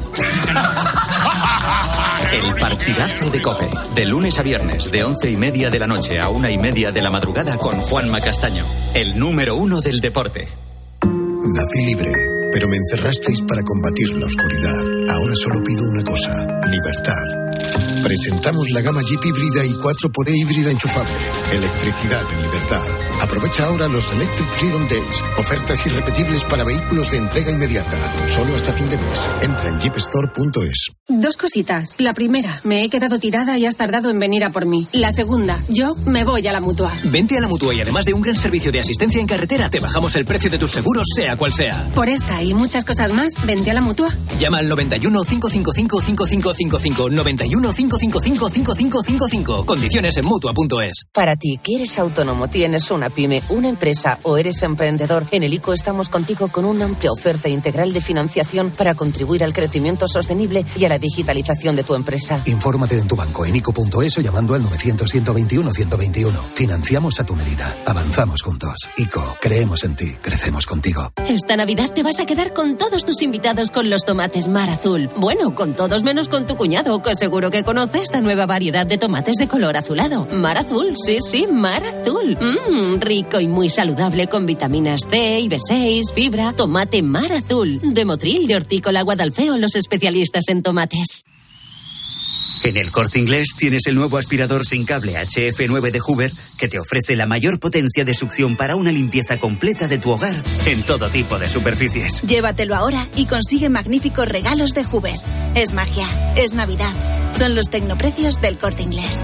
El partidazo de COPE. De lunes a viernes, de 11:30 de la noche a 1:30 de la madrugada con Juanma Castaño. El número 1 del deporte. Nací libre, pero me encerrasteis para combatir la oscuridad. Ahora solo pido una cosa: libertad. Presentamos la gama Jeep híbrida y 4xE híbrida enchufable. Electricidad en libertad. Aprovecha ahora los Electric Freedom Days. Ofertas irrepetibles para vehículos de entrega inmediata. Solo hasta fin de mes. Entra en jeepstore.es. Dos cositas. La primera, me he quedado tirada y has tardado en venir a por mí. La segunda, yo me voy a la Mutua. Vente a la Mutua y además de un gran servicio de asistencia en carretera, te bajamos el precio de tus seguros, sea cual sea. Por esta y muchas cosas más, vente a la Mutua. Llama al 91 555 5555 91 555 555-5555. Condiciones en Mutua.es. Para ti, que eres autónomo, tienes una pyme, una empresa o eres emprendedor, en el ICO estamos contigo con una amplia oferta integral de financiación para contribuir al crecimiento sostenible y a la digitalización de tu empresa. Infórmate en tu banco en ICO.es o llamando al 900-121-121. Financiamos a tu medida. Avanzamos juntos. ICO, creemos en ti, crecemos contigo. Esta Navidad te vas a quedar con todos tus invitados con los tomates Mar Azul. Bueno, con todos menos con tu cuñado, que seguro que conoce esta nueva variedad de tomates de color azulado. Mar Azul, sí, Mar Azul. Rico y muy saludable con vitaminas C y B6, fibra. Tomate Mar Azul. De Motril, de Hortícola Guadalfeo, los especialistas en tomates. En el Corte Inglés tienes el nuevo aspirador sin cable HF9 de Hoover que te ofrece la mayor potencia de succión para una limpieza completa de tu hogar en todo tipo de superficies. Llévatelo ahora y consigue magníficos regalos de Hoover. Es magia, es Navidad. Son los tecnoprecios del Corte Inglés.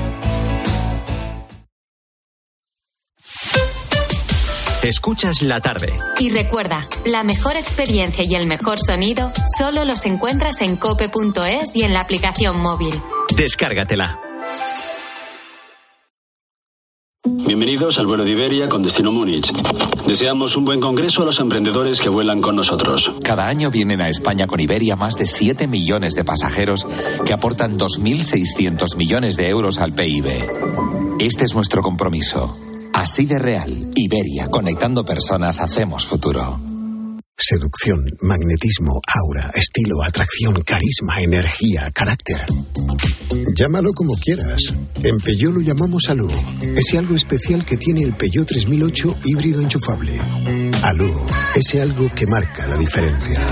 Escuchas la tarde. Y recuerda, la mejor experiencia y el mejor sonido solo los encuentras en cope.es y en la aplicación móvil. Descárgatela. Bienvenidos al vuelo de Iberia con destino Múnich. Deseamos un buen congreso a los emprendedores que vuelan con nosotros. Cada año vienen a España con Iberia más de 7 millones de pasajeros que aportan 2.600 millones de euros al PIB. Este es nuestro compromiso. Así de real, Iberia, conectando personas, hacemos futuro. Seducción, magnetismo, aura, estilo, atracción, carisma, energía, carácter. Llámalo como quieras. En Peugeot lo llamamos Alú. Ese algo especial que tiene el Peugeot 3008 híbrido enchufable. Alú, ese algo que marca la diferencia.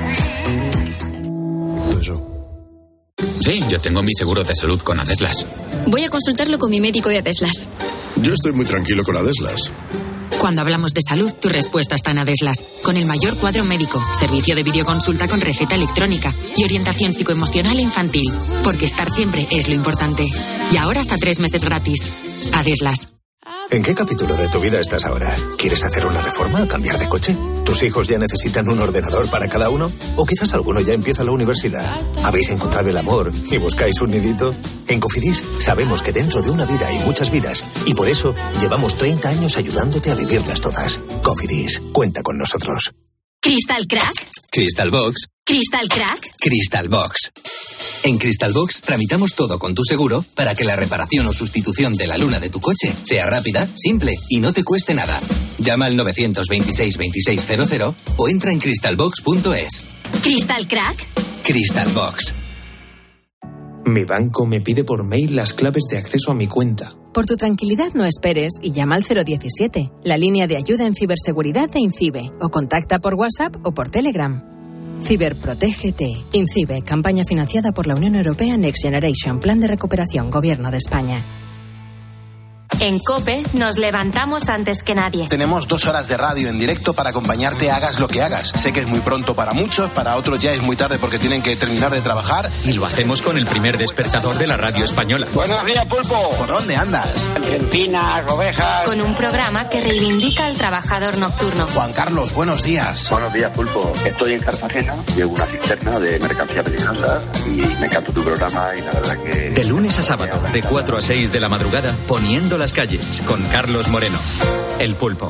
Sí, yo tengo mi seguro de salud con Adeslas. Voy a consultarlo con mi médico de Adeslas. Yo estoy muy tranquilo con Adeslas. Cuando hablamos de salud, tu respuesta está en Adeslas. Con el mayor cuadro médico, servicio de videoconsulta con receta electrónica y orientación psicoemocional e infantil. Porque estar siempre es lo importante. Y ahora hasta 3 meses gratis. Adeslas. ¿En qué capítulo de tu vida estás ahora? ¿Quieres hacer una reforma o cambiar de coche? ¿Tus hijos ya necesitan un ordenador para cada uno? ¿O quizás alguno ya empieza la universidad? ¿Habéis encontrado el amor y buscáis un nidito? En Cofidis sabemos que dentro de una vida hay muchas vidas y por eso llevamos 30 años ayudándote a vivirlas todas. Cofidis, cuenta con nosotros. ¿Crystal Crack? Crystal Box. ¿Crystal Crack? Crystal Box. En Crystal Box tramitamos todo con tu seguro para que la reparación o sustitución de la luna de tu coche sea rápida, simple y no te cueste nada. Llama al 926-2600 o entra en crystalbox.es. ¿Crystal Crack? Crystal Box. Mi banco me pide por mail las claves de acceso a mi cuenta. Por tu tranquilidad no esperes y llama al 017, la línea de ayuda en ciberseguridad de INCIBE, o contacta por WhatsApp o por Telegram. Ciberprotégete. INCIBE, campaña financiada por la Unión Europea Next Generation, Plan de Recuperación, Gobierno de España. En COPE nos levantamos antes que nadie. Tenemos 2 horas de radio en directo para acompañarte hagas lo que hagas. Sé que es muy pronto para muchos, para otros ya es muy tarde porque tienen que terminar de trabajar. Y lo hacemos con el primer despertador de la radio española. Buenos días, Pulpo. ¿Por dónde andas? Argentina, ovejas. Con un programa que reivindica al trabajador nocturno. Juan Carlos, buenos días. Buenos días, Pulpo. Estoy en Cartagena, llevo una cisterna de mercancía peligrosa y me encanta tu programa y la verdad que... De lunes a sábado, de 4 a 6 de la madrugada, poniendo las calles, con Carlos Moreno. El Pulpo.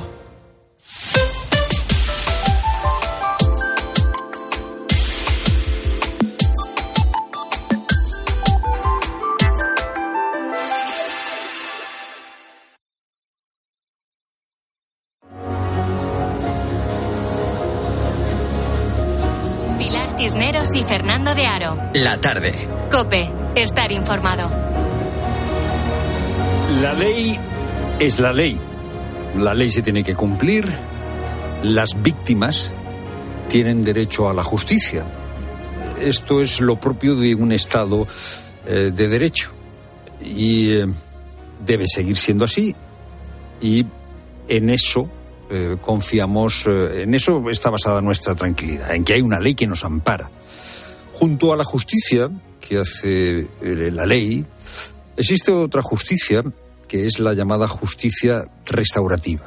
Pilar Cisneros y Fernando de Aro. La tarde. COPE. Estar informado. La ley es la ley. La ley se tiene que cumplir. Las víctimas tienen derecho a la justicia. Esto es lo propio de un Estado de derecho. Y debe seguir siendo así. Y en eso confiamos, en eso está basada nuestra tranquilidad, en que hay una ley que nos ampara. Junto a la justicia que hace la ley, existe otra justicia que es la llamada justicia restaurativa.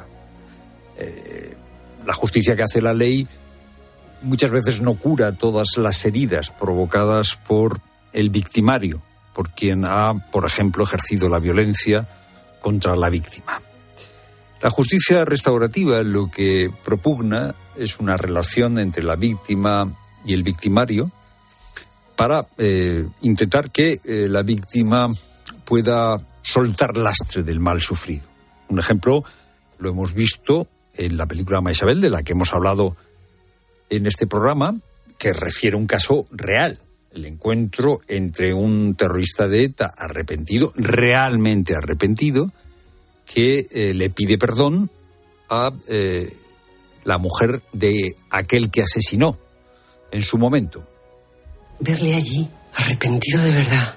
La justicia que hace la ley muchas veces no cura todas las heridas provocadas por el victimario, por quien ha, por ejemplo, ejercido la violencia contra la víctima. La justicia restaurativa lo que propugna es una relación entre la víctima y el victimario para intentar que la víctima pueda soltar lastre del mal sufrido. Un ejemplo lo hemos visto en la película Maisabel, de la que hemos hablado en este programa, que refiere un caso real. El encuentro entre un terrorista de ETA arrepentido, realmente arrepentido, que le pide perdón a la mujer de aquel que asesinó en su momento. Verle allí, arrepentido de verdad,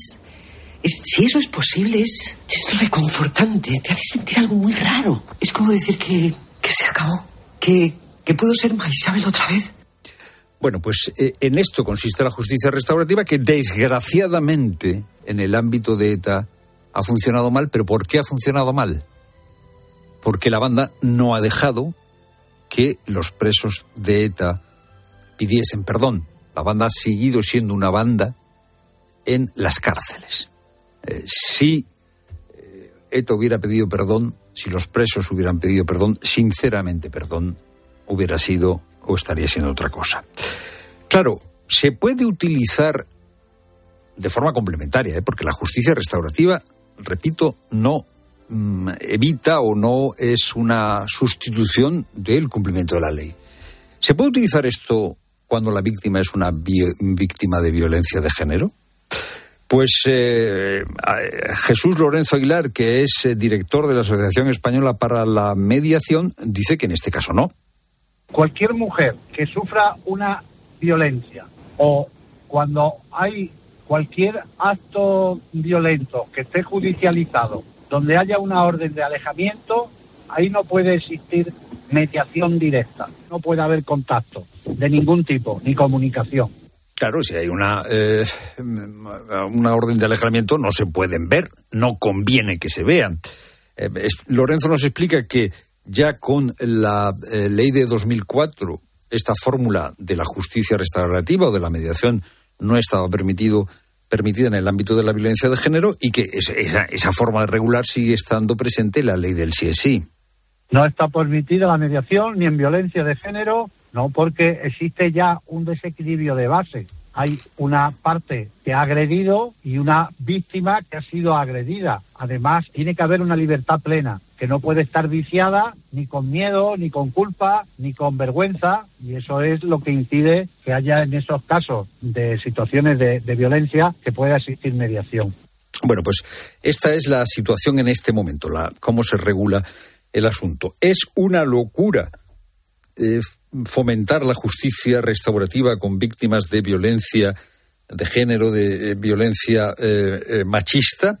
si eso es posible, es reconfortante, te hace sentir algo muy raro. Es como decir que se acabó, que puedo ser Maisabel otra vez. Bueno, pues en esto consiste la justicia restaurativa, que desgraciadamente en el ámbito de ETA ha funcionado mal. ¿Pero por qué ha funcionado mal? Porque la banda no ha dejado que los presos de ETA pidiesen perdón. La banda ha seguido siendo una banda en las cárceles. Si ETA hubiera pedido perdón, si los presos hubieran pedido perdón, sinceramente perdón, hubiera sido o estaría siendo otra cosa. Claro, se puede utilizar de forma complementaria, porque la justicia restaurativa, repito, no evita o no es una sustitución del cumplimiento de la ley. ¿Se puede utilizar esto cuando la víctima es una víctima de violencia de género? Pues Jesús Lorenzo Aguilar, que es director de la Asociación Española para la Mediación, dice que en este caso no. Cualquier mujer que sufra una violencia o cuando hay cualquier acto violento que esté judicializado, donde haya una orden de alejamiento, ahí no puede existir mediación directa, no puede haber contacto de ningún tipo, ni comunicación. Claro, si hay una orden de alejamiento no se pueden ver, no conviene que se vean. Lorenzo nos explica que ya con la ley de 2004, esta fórmula de la justicia restaurativa o de la mediación no estaba permitida en el ámbito de la violencia de género, y que esa forma de regular sigue estando presente en la ley del sí es sí. No está permitida la mediación ni en violencia de género, no, porque existe ya un desequilibrio de base. Hay una parte que ha agredido y una víctima que ha sido agredida. Además, tiene que haber una libertad plena, que no puede estar viciada ni con miedo, ni con culpa, ni con vergüenza, y eso es lo que impide que haya en esos casos de situaciones de violencia que pueda existir mediación. Bueno, pues esta es la situación en este momento, cómo se regula el asunto. Es una locura fomentar la justicia restaurativa con víctimas de violencia de género, de violencia machista.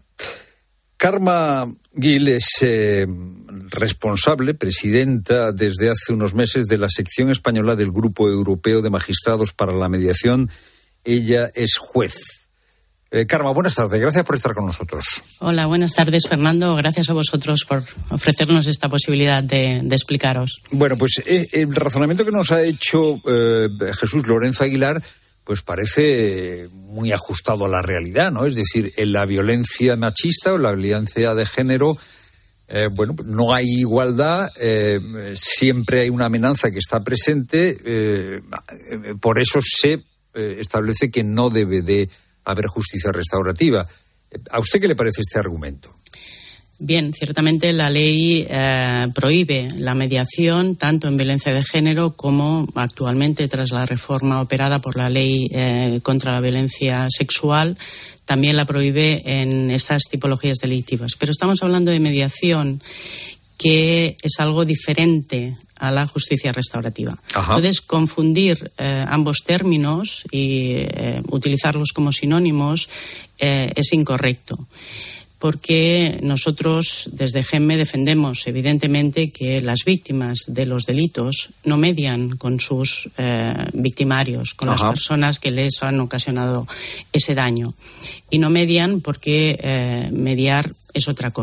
Karma Gil es responsable, presidenta desde hace unos meses de la sección española del Grupo Europeo de Magistrados para la Mediación. Ella es juez. Karma, buenas tardes. Gracias por estar con nosotros. Hola, buenas tardes, Fernando. Gracias a vosotros por ofrecernos esta posibilidad de explicaros. Bueno, pues el razonamiento que nos ha hecho Jesús Lorenzo Aguilar pues parece muy ajustado a la realidad, ¿no? Es decir, en la violencia machista o la violencia de género, no hay igualdad, siempre hay una amenaza que está presente, por eso se establece que no debe de haber justicia restaurativa. ¿A usted qué le parece este argumento? Bien, ciertamente la ley prohíbe la mediación tanto en violencia de género como actualmente, tras la reforma operada por la ley contra la violencia sexual, también la prohíbe en estas tipologías delictivas. Pero estamos hablando de mediación, que es algo diferente a la justicia restaurativa. Ajá. Entonces, confundir ambos términos y utilizarlos como sinónimos es incorrecto, porque nosotros desde GEMME defendemos evidentemente que las víctimas de los delitos no median con sus victimarios, con Ajá. las personas que les han ocasionado ese daño, y no median porque mediar es otra cosa.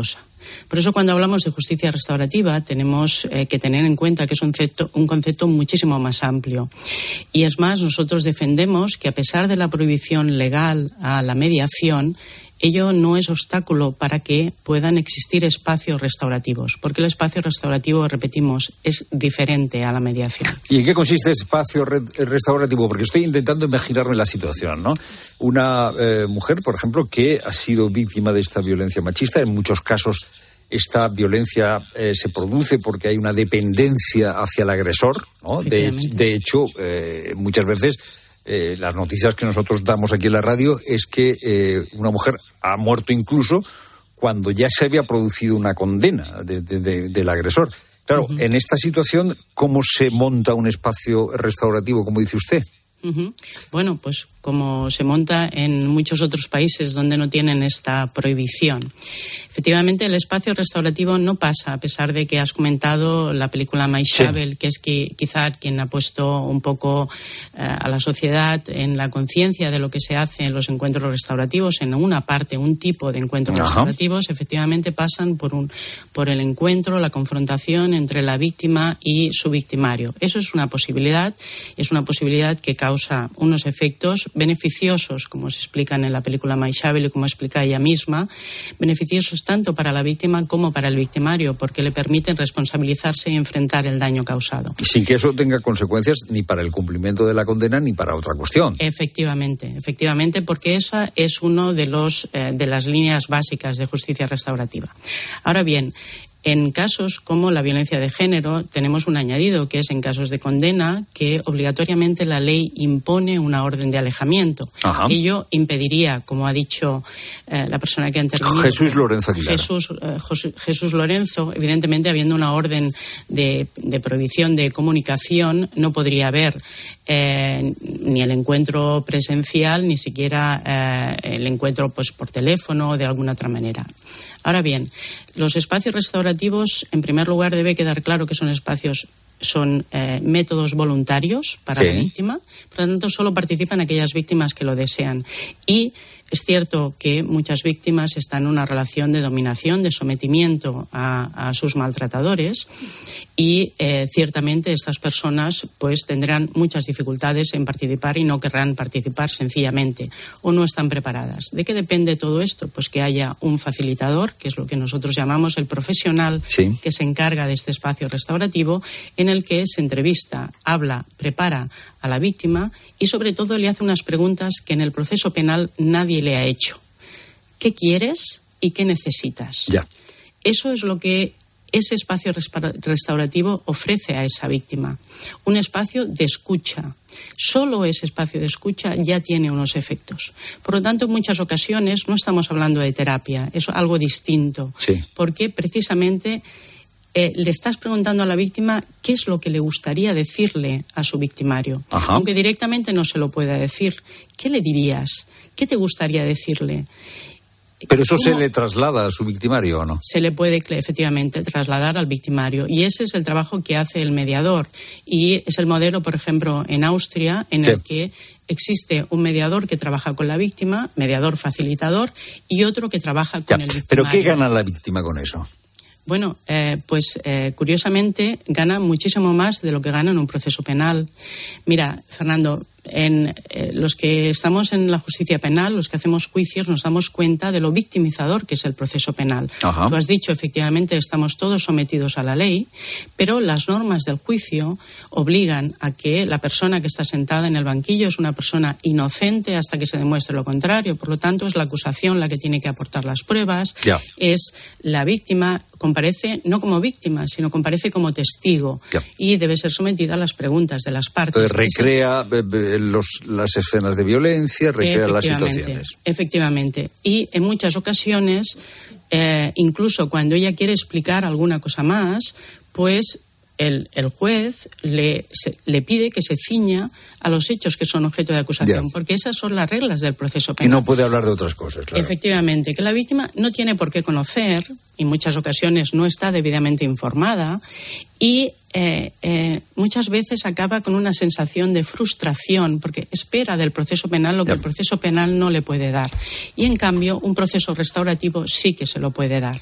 Por eso cuando hablamos de justicia restaurativa tenemos que tener en cuenta que es un concepto muchísimo más amplio. Y es más, nosotros defendemos que a pesar de la prohibición legal a la mediación, ello no es obstáculo para que puedan existir espacios restaurativos, porque el espacio restaurativo, repetimos, es diferente a la mediación. ¿Y en qué consiste el espacio restaurativo? Porque estoy intentando imaginarme la situación, ¿no? Una mujer, por ejemplo, que ha sido víctima de esta violencia machista, en muchos casos esta violencia se produce porque hay una dependencia hacia el agresor, ¿no? De hecho, muchas veces las noticias que nosotros damos aquí en la radio es que una mujer ha muerto incluso cuando ya se había producido una condena del agresor. Claro, en esta situación, ¿cómo se monta un espacio restaurativo, como dice usted? Bueno, pues como se monta en muchos otros países donde no tienen esta prohibición. Efectivamente, el espacio restaurativo no pasa, a pesar de que has comentado la película Maishabel, que es quizá quien ha puesto un poco a la sociedad en la conciencia de lo que se hace en los encuentros restaurativos. En una parte, un tipo de encuentros restaurativos, efectivamente pasan por el encuentro, la confrontación entre la víctima y su victimario. Eso es una posibilidad que causa unos efectos beneficiosos, como se explican en la película Maishabel y como explica ella misma, beneficiosos tanto para la víctima como para el victimario, porque le permiten responsabilizarse y enfrentar el daño causado. Sin que eso tenga consecuencias ni para el cumplimiento de la condena ni para otra cuestión. Efectivamente, porque esa es uno de las líneas básicas de justicia restaurativa. Ahora bien, en casos como la violencia de género tenemos un añadido, que es en casos de condena que obligatoriamente la ley impone una orden de alejamiento. Ello impediría, como ha dicho la persona que ha intervenido, Jesús Lorenzo Aguilar. Jesús Lorenzo, evidentemente habiendo una orden de prohibición de comunicación, no podría haber ni el encuentro presencial, ni siquiera el encuentro pues por teléfono o de alguna otra manera. Ahora bien, los espacios restaurativos, en primer lugar, debe quedar claro que son métodos voluntarios para la víctima, por lo tanto, solo participan aquellas víctimas que lo desean. Y es cierto que muchas víctimas están en una relación de dominación, de sometimiento a sus maltratadores, y ciertamente estas personas pues tendrán muchas dificultades en participar y no querrán participar sencillamente o no están preparadas. ¿De qué depende todo esto? Pues que haya un facilitador, que es lo que nosotros llamamos el profesional, que se encarga de este espacio restaurativo, en el que se entrevista, habla, prepara a la víctima y sobre todo le hace unas preguntas que en el proceso penal nadie le ha hecho. ¿Qué quieres y qué necesitas? Eso es lo que ese espacio restaurativo ofrece a esa víctima. Un espacio de escucha. Solo ese espacio de escucha ya tiene unos efectos. Por lo tanto, en muchas ocasiones no estamos hablando de terapia, es algo distinto. Porque precisamente le estás preguntando a la víctima qué es lo que le gustaría decirle a su victimario. Aunque directamente no se lo pueda decir. ¿Qué le dirías? ¿Qué te gustaría decirle? ¿Pero eso se le traslada a su victimario o no? Se le puede efectivamente trasladar al victimario, y ese es el trabajo que hace el mediador, y es el modelo, por ejemplo, en Austria, en el que existe un mediador que trabaja con la víctima, mediador facilitador, y otro que trabaja con el victimario. ¿Pero qué gana la víctima con eso? Bueno, curiosamente gana muchísimo más de lo que gana en un proceso penal. Mira, Fernando, los que estamos en la justicia penal, los que hacemos juicios, nos damos cuenta de lo victimizador que es el proceso penal. Tú has dicho, efectivamente, estamos todos sometidos a la ley, pero las normas del juicio obligan a que la persona que está sentada en el banquillo es una persona inocente hasta que se demuestre lo contrario. Por lo tanto, es la acusación la que tiene que aportar las pruebas. Es la víctima, comparece no como víctima, sino comparece como testigo y debe ser sometida a las preguntas de las partes. Entonces, recrea las escenas de violencia, recrea las situaciones. Efectivamente. Y en muchas ocasiones, incluso cuando ella quiere explicar alguna cosa más, pues el juez le pide que se ciña a los hechos que son objeto de acusación, porque esas son las reglas del proceso penal. Y no puede hablar de otras cosas, claro. Efectivamente, que la víctima no tiene por qué conocer, y en muchas ocasiones no está debidamente informada, y muchas veces acaba con una sensación de frustración, porque espera del proceso penal lo que el proceso penal no le puede dar. Y en cambio, un proceso restaurativo sí que se lo puede dar.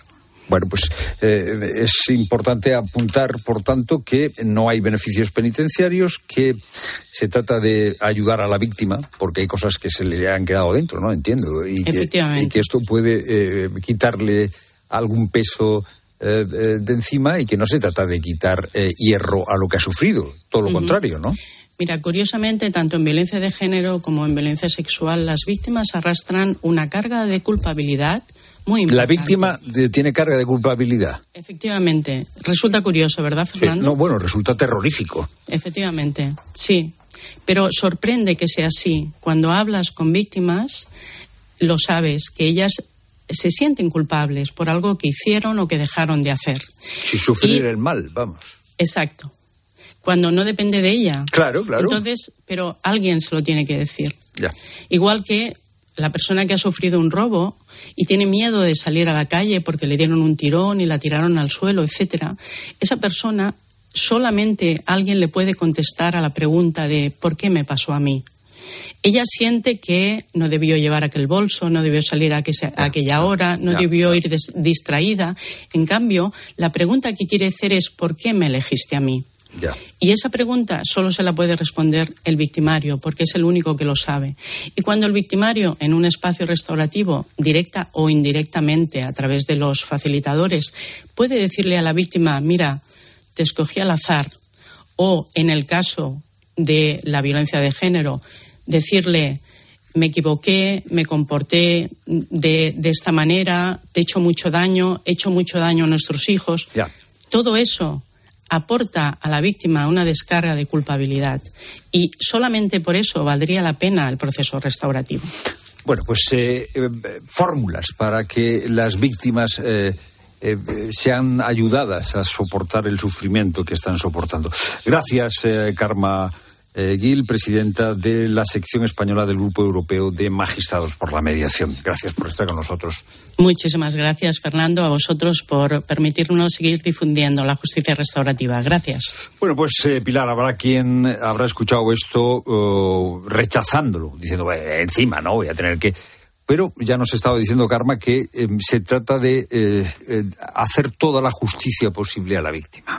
Bueno, pues es importante apuntar, por tanto, que no hay beneficios penitenciarios, que se trata de ayudar a la víctima, porque hay cosas que se le han quedado dentro, ¿no? Entiendo. Y que esto puede quitarle algún peso de encima, y que no se trata de quitar hierro a lo que ha sufrido, todo lo contrario, ¿no? Mira, curiosamente, tanto en violencia de género como en violencia sexual, las víctimas arrastran una carga de culpabilidad muy importante. La víctima tiene carga de culpabilidad. Efectivamente. Resulta curioso, ¿verdad, Fernando? Sí, no, resulta terrorífico. Efectivamente, sí. Pero sorprende que sea así. Cuando hablas con víctimas, lo sabes, que ellas se sienten culpables por algo que hicieron o que dejaron de hacer. Si sufrir el mal, vamos. Exacto. Cuando no depende de ella. Claro. Entonces, pero alguien se lo tiene que decir. Ya. Igual que la persona que ha sufrido un robo y tiene miedo de salir a la calle porque le dieron un tirón y la tiraron al suelo, etcétera. Esa persona, solamente alguien le puede contestar a la pregunta de ¿por qué me pasó a mí? Ella siente que no debió llevar aquel bolso, no debió salir a aquella hora, no debió ir distraída. En cambio, la pregunta que quiere hacer es ¿por qué me elegiste a mí? Ya. Y esa pregunta solo se la puede responder el victimario, porque es el único que lo sabe. Y cuando el victimario, en un espacio restaurativo, directa o indirectamente, a través de los facilitadores, puede decirle a la víctima, mira, te escogí al azar, o en el caso de la violencia de género, decirle, me equivoqué, me comporté de esta manera, te he hecho mucho daño a nuestros hijos. Ya. Todo eso aporta a la víctima una descarga de culpabilidad, y solamente por eso valdría la pena el proceso restaurativo. Bueno, pues fórmulas para que las víctimas sean ayudadas a soportar el sufrimiento que están soportando. Gracias, Karma Gil, presidenta de la sección española del Grupo Europeo de Magistrados por la Mediación. Gracias por estar con nosotros. Muchísimas gracias, Fernando, a vosotros por permitirnos seguir difundiendo la justicia restaurativa. Gracias. Bueno, pues Pilar, habrá quien habrá escuchado esto rechazándolo, diciendo, encima, ¿no? Voy a tener que... Pero ya nos estaba diciendo Karma que se trata de hacer toda la justicia posible a la víctima.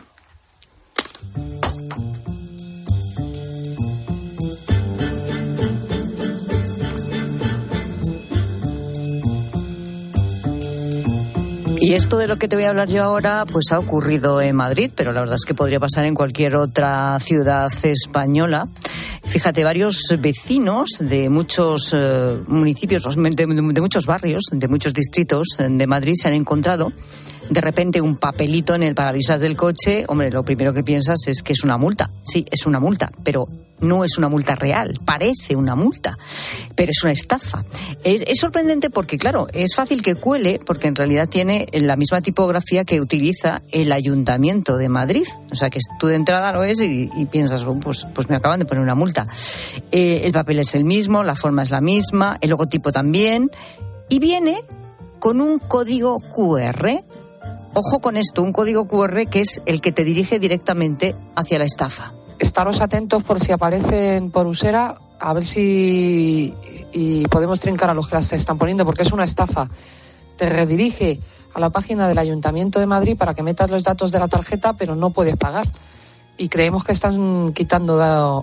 Y esto de lo que te voy a hablar yo ahora, pues ha ocurrido en Madrid, pero la verdad es que podría pasar en cualquier otra ciudad española. Fíjate, varios vecinos de muchos municipios, de muchos barrios, de muchos distritos de Madrid se han encontrado de repente un papelito en el parabrisas del coche. Hombre, lo primero que piensas es que es una multa. Sí, es una multa, pero no es una multa real. Parece una multa, pero es una estafa. Es sorprendente porque, claro, es fácil que cuele, porque en realidad tiene la misma tipografía que utiliza el Ayuntamiento de Madrid. O sea, que tú de entrada lo ves y piensas, pues me acaban de poner una multa. El papel es el mismo, la forma es la misma, el logotipo también, y viene con un código QR. Ojo con esto, un código QR que es el que te dirige directamente hacia la estafa. Estaros atentos por si aparecen por Usera, a ver si podemos trincar a los que las están poniendo, porque es una estafa. Te redirige a la página del Ayuntamiento de Madrid para que metas los datos de la tarjeta, pero no puedes pagar. Y creemos que están quitando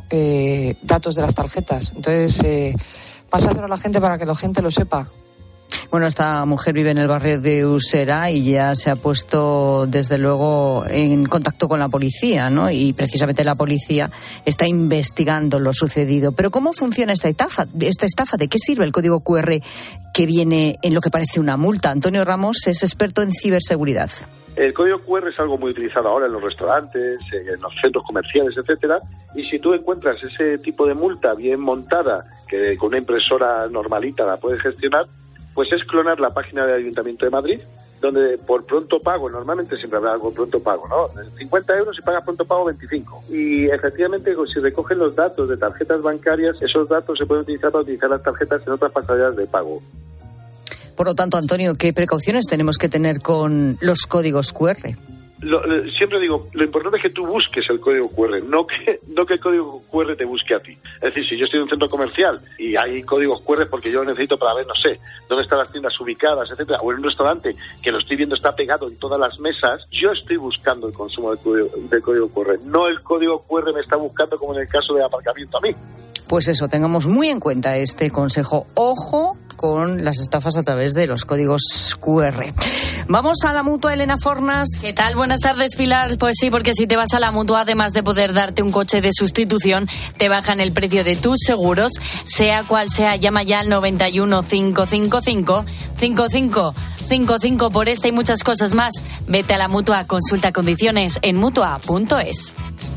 datos de las tarjetas. Entonces, pásaselo a la gente para que la gente lo sepa. Bueno, esta mujer vive en el barrio de Usera y ya se ha puesto, desde luego, en contacto con la policía, ¿no? Y precisamente la policía está investigando lo sucedido. Pero ¿cómo funciona esta estafa? ¿De qué sirve el código QR que viene en lo que parece una multa? Antonio Ramos es experto en ciberseguridad. El código QR es algo muy utilizado ahora en los restaurantes, en los centros comerciales, etcétera. Y si tú encuentras ese tipo de multa bien montada, que con una impresora normalita la puedes gestionar, pues es clonar la página del Ayuntamiento de Madrid, donde por pronto pago, normalmente siempre habrá algo pronto pago, ¿no? 50 euros y pagas pronto pago 25. Y efectivamente, si recogen los datos de tarjetas bancarias, esos datos se pueden utilizar para utilizar las tarjetas en otras pasarelas de pago. Por lo tanto, Antonio, ¿qué precauciones tenemos que tener con los códigos QR? siempre digo, lo importante es que tú busques el código QR, no que el código QR te busque a ti. Es decir, si yo estoy en un centro comercial y hay códigos QR porque yo lo necesito para ver, no sé, dónde están las tiendas ubicadas, etcétera, o en un restaurante que lo estoy viendo está pegado en todas las mesas, yo estoy buscando el consumo del código QR, no el código QR me está buscando como en el caso de aparcamiento a mí. Pues eso, tengamos muy en cuenta este consejo. Ojo con las estafas a través de los códigos QR. Vamos a la Mutua, Elena Fornas. ¿Qué tal? Buenas tardes, Pilar. Pues sí, porque si te vas a la Mutua, además de poder darte un coche de sustitución, te bajan el precio de tus seguros, sea cual sea. Llama ya al 91 555 5555 por esta y muchas cosas más. Vete a la Mutua, consulta condiciones en mutua.es.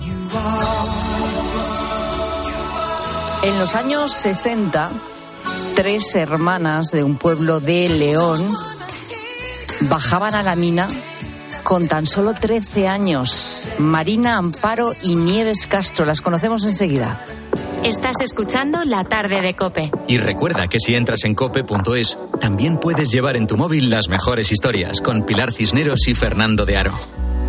En los años 60, 3 hermanas de un pueblo de León bajaban a la mina con tan solo 13 años. Marina, Amparo y Nieves Castro. Las conocemos enseguida. Estás escuchando La Tarde de COPE. Y recuerda que si entras en cope.es, también puedes llevar en tu móvil las mejores historias con Pilar Cisneros y Fernando de Aro.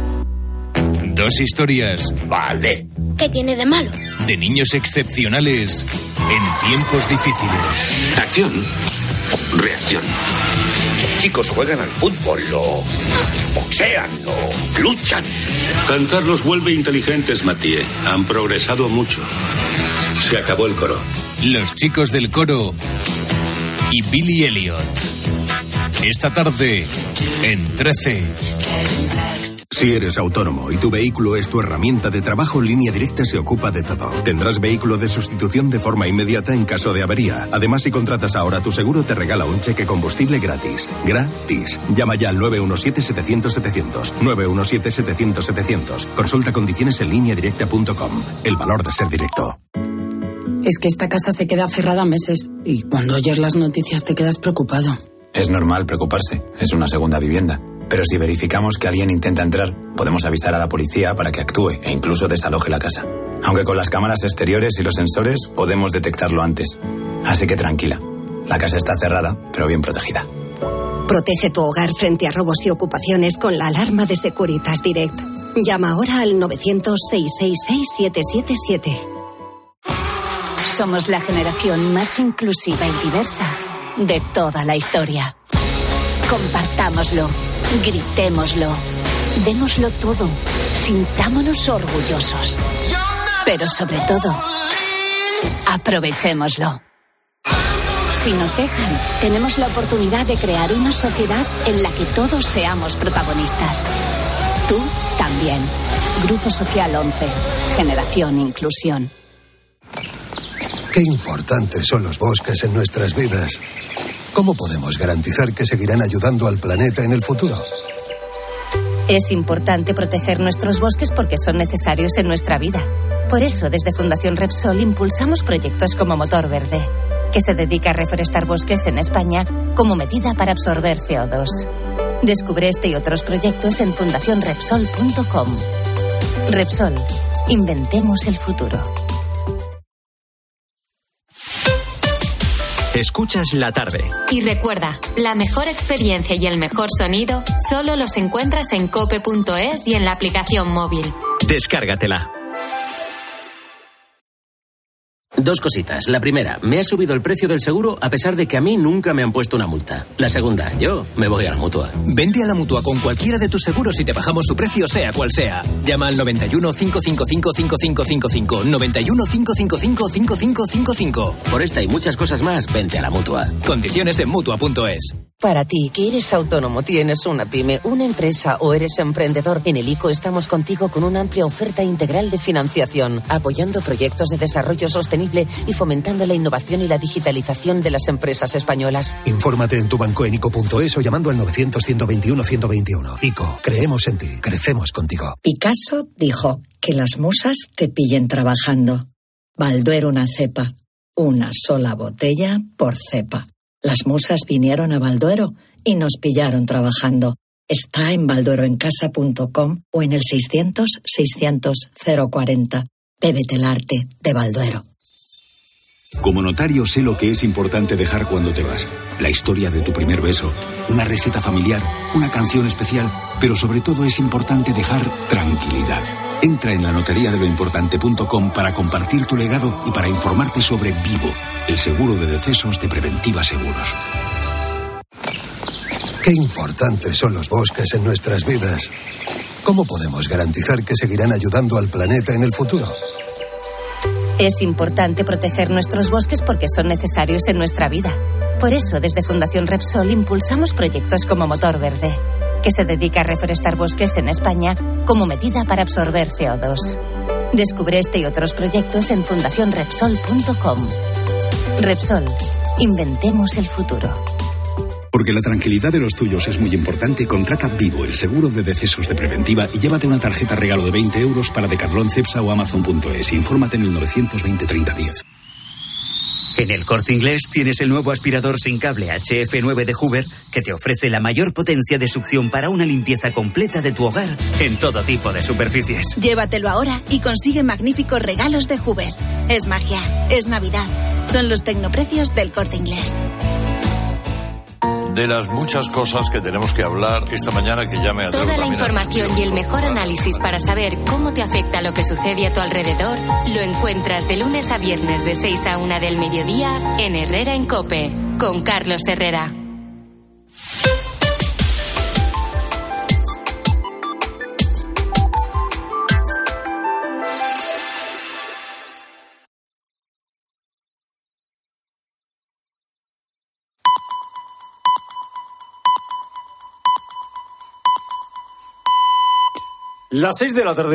2 historias. Vale. ¿Qué tiene de malo? De niños excepcionales en tiempos difíciles. Acción. Reacción. Los chicos juegan al fútbol, boxean, luchan. Cantar los vuelve inteligentes, Mathieu. Han progresado mucho. Se acabó el coro. Los chicos del coro y Billy Elliot. Esta tarde en 13. Si eres autónomo y tu vehículo es tu herramienta de trabajo, Línea Directa se ocupa de todo. Tendrás vehículo de sustitución de forma inmediata en caso de avería. Además, si contratas ahora tu seguro, te regala un cheque combustible gratis. ¡Gratis! Llama ya al 917-700-700. 917-700-700. Consulta condiciones en lineadirecta.com. El valor de ser directo. Es que esta casa se queda cerrada meses y cuando oyes las noticias te quedas preocupado. Es normal preocuparse. Es una segunda vivienda. Pero si verificamos que alguien intenta entrar, podemos avisar a la policía para que actúe e incluso desaloje la casa. Aunque con las cámaras exteriores y los sensores podemos detectarlo antes. Así que tranquila. La casa está cerrada, pero bien protegida. Protege tu hogar frente a robos y ocupaciones con la alarma de Securitas Direct. Llama ahora al 900-666-777. Somos la generación más inclusiva y diversa de toda la historia. Compartámoslo, gritémoslo, démoslo todo, sintámonos orgullosos. Pero sobre todo, aprovechémoslo. Si nos dejan, tenemos la oportunidad de crear una sociedad en la que todos seamos protagonistas. Tú también. Grupo Social 11. Generación Inclusión. Qué importantes son los bosques en nuestras vidas. ¿Cómo podemos garantizar que seguirán ayudando al planeta en el futuro? Es importante proteger nuestros bosques porque son necesarios en nuestra vida. Por eso, desde Fundación Repsol impulsamos proyectos como Motor Verde, que se dedica a reforestar bosques en España como medida para absorber CO2. Descubre este y otros proyectos en fundacionrepsol.com. Repsol, inventemos el futuro. Escuchas La Tarde. Y recuerda, la mejor experiencia y el mejor sonido solo los encuentras en cope.es y en la aplicación móvil. Descárgatela. 2 cositas. La primera, me ha subido el precio del seguro a pesar de que a mí nunca me han puesto una multa. La segunda, yo me voy a la Mutua. Vente a la Mutua con cualquiera de tus seguros y te bajamos su precio sea cual sea. Llama al 91 555 5555. 91 555 5555. Por esta y muchas cosas más, vente a la Mutua. Condiciones en Mutua.es. Para ti, que eres autónomo, tienes una pyme, una empresa o eres emprendedor, en el ICO estamos contigo con una amplia oferta integral de financiación, apoyando proyectos de desarrollo sostenible y fomentando la innovación y la digitalización de las empresas españolas. Infórmate en tu banco en ICO.es o llamando al 900-121-121. ICO, creemos en ti, crecemos contigo. Picasso dijo que las musas te pillen trabajando. Balduero una cepa, una sola botella por cepa. Las musas vinieron a Balduero y nos pillaron trabajando. Está en baldueroencasa.com o en el 600-600-040. Bébete el arte de Balduero. Como notario sé lo que es importante dejar cuando te vas. La historia de tu primer beso, una receta familiar, una canción especial, pero sobre todo es importante dejar tranquilidad. Entra en lanotariadeloimportante.com para compartir tu legado y para informarte sobre Vivo, el seguro de decesos de Preventiva Seguros. Qué importantes son los bosques en nuestras vidas. ¿Cómo podemos garantizar que seguirán ayudando al planeta en el futuro? Es importante proteger nuestros bosques porque son necesarios en nuestra vida. Por eso, desde Fundación Repsol impulsamos proyectos como Motor Verde, que se dedica a reforestar bosques en España como medida para absorber CO2. Descubre este y otros proyectos en fundacionrepsol.com. Repsol, inventemos el futuro. Porque la tranquilidad de los tuyos es muy importante, contrata Vivo, el seguro de decesos de Preventiva, y llévate una tarjeta regalo de 20 euros para Decathlon, Cepsa o Amazon.es. Infórmate en el 920 30 10. En el Corte Inglés tienes el nuevo aspirador sin cable HF9 de Hoover, que te ofrece la mayor potencia de succión para una limpieza completa de tu hogar en todo tipo de superficies. Llévatelo ahora y consigue magníficos regalos de Hoover. Es magia, es Navidad. Son los tecnoprecios del Corte Inglés. De las muchas cosas que tenemos que hablar esta mañana, que llame a toda la información y el mejor análisis para saber cómo te afecta lo que sucede a tu alrededor lo encuentras de lunes a viernes de 6 a 1 del mediodía en Herrera en COPE con Carlos Herrera. Las 6 de la tarde.